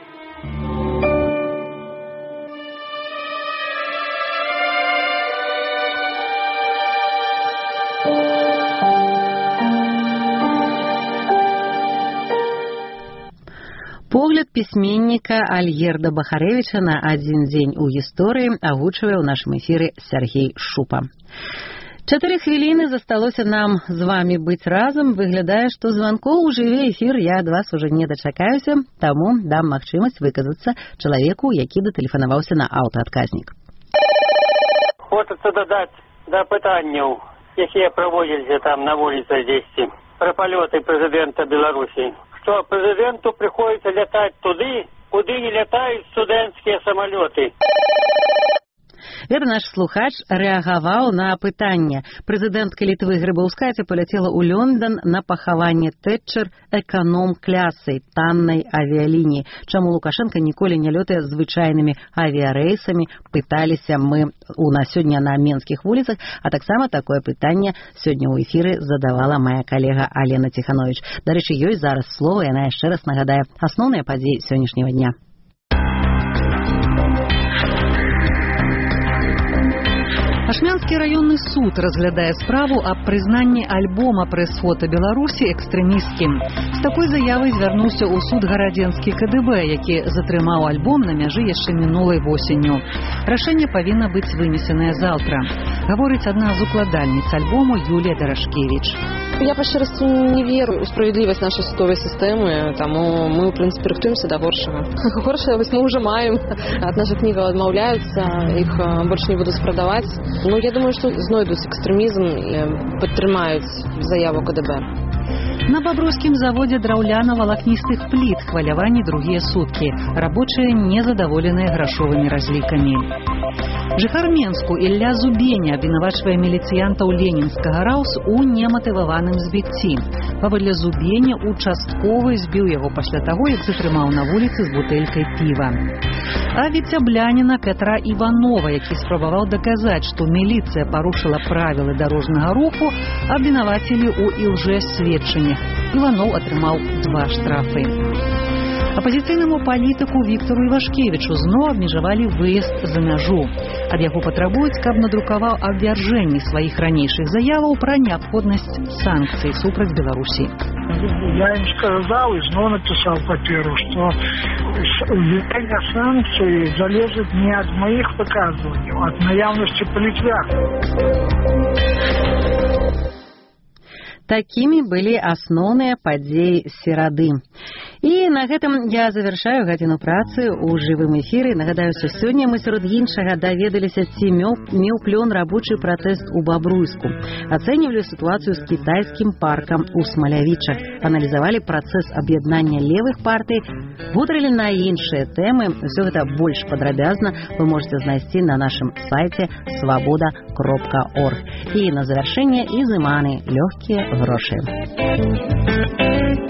Speaker 11: Погляд пісьменніка Альгерда Бахарэвіча на адзін дзень у гісторыі агучвае ў нашым эфіры Сяргей Шупа. Чатыры хвіліны засталося нам з вамі быць разам. Выглядае, што званкоў у жыве эфір я ад вас уже не дачакаюся, таму дам магчымасць выказацца чалавеку, які датэлефанаваўся на аўтаадказнік.
Speaker 8: Хочацца дадаць да пытанняў, якія праводзіліся там на вуліцы дзесьці, пра палёты прэзідэнта Беларусі. Што прэзідэнту прыходзіцца лятаць туды, куды не лятаюць студэнцкія самалёты.
Speaker 11: Гэта наш слухач рэагаваў на пытанне. Прэзідэнтка Літвы Грыбаўскаці паляцела ў Лондон на пахаванне Тэтчер эканом-клясай таннай авіялініі. Чаму Лукашенко ніколі не лётае звычайнымі авіярэйсамі, пыталіся мы у нас сёння на менскіх вуліцах, а таксама такое пытанне сёння ў эфіры задавала моя калега Алена Ціхановіч. Дарэчы, ёй зараз слова, яна яшчэ раз нагадае асноўныя падзеі сённяшняга дня.
Speaker 1: Ашмянскі раённы суд разглядае справу аб прызнанні альбома прэс-фота Беларусі экстрэмісцкім. З такой заявай звярнуўся ў суд гарадзенскі ка дэ бэ, які затрымаў альбом на мяжы яшчэ мінулай восенню. Рашэнне павінна быць вынесенае заўтра. Гаворыць адна з укладальніц альбому Юлія Дарашкевіч.
Speaker 2: Я па шчырасці не веру ў справядлівасць нашай судовай сістэмы, таму мы, ў прынцыпе, рыхтуемся да горшага. Горшае вось мы ўжо маем, ад нашых кнігаў адмаўляюцца, іх больш не будуць прадаваць. Ну, я думаю, што знойдуць экстрэмізм і падтрымаюць заяву ка дэ бэ.
Speaker 1: На бабруйскім заводзе драўляна-валакністых пліт хваляванні другія суткі. Рабочыя незадаволеныя грашовымі разлікамі. Жыхар Менску Ілля Зубеня абвінавачвае міліцыянтаў ленінскага раус у нематываваным збіцці. Паводле Зубеня участковы збіў яго пасля таго, як затрымаў на вуліцы з бутэлькай піва. А віцябляніна Пятра Іванова, які спрабаваў даказаць, што міліцыя парушыла правілы дарожнага руху, абвінавацілі ў ілжэсведчаннях. Іванов атрымаў два штрафы. Апазіцыйнаму палітыку Віктару Івашкевічу зноў абмежавалі выезд за мяжу. Ад яго патрабуюць, каб надрукаваў абвяржэнні сваіх ранейшых заяваў пра неабходнасць санкцый супраць Беларусі.
Speaker 3: Я им сказал и снова написал паперу, что введение санкций залежит не от моих выказываний, а от наявности политвяхов.
Speaker 11: Такімі былі асноўныя падзеі серады. І на гэтым я завяршаю гадзіну працы ў жывым эфіры. Нагадаю, што сёння мы сярод іншага даведаліся, ці меў, меў плён рабочы пратэст у Бабруйску. Ацэньвалі сітуацыю з кітайскім паркам у Смалявічах. Аналізавалі працэс аб'яднання левых партый. Гутарылі на іншыя тэмы. Усё гэта больш падрабязна вы можете знайсці на нашым сайце свабода кропка орг. І на завяршэнне ізыманы лёгкія грошы.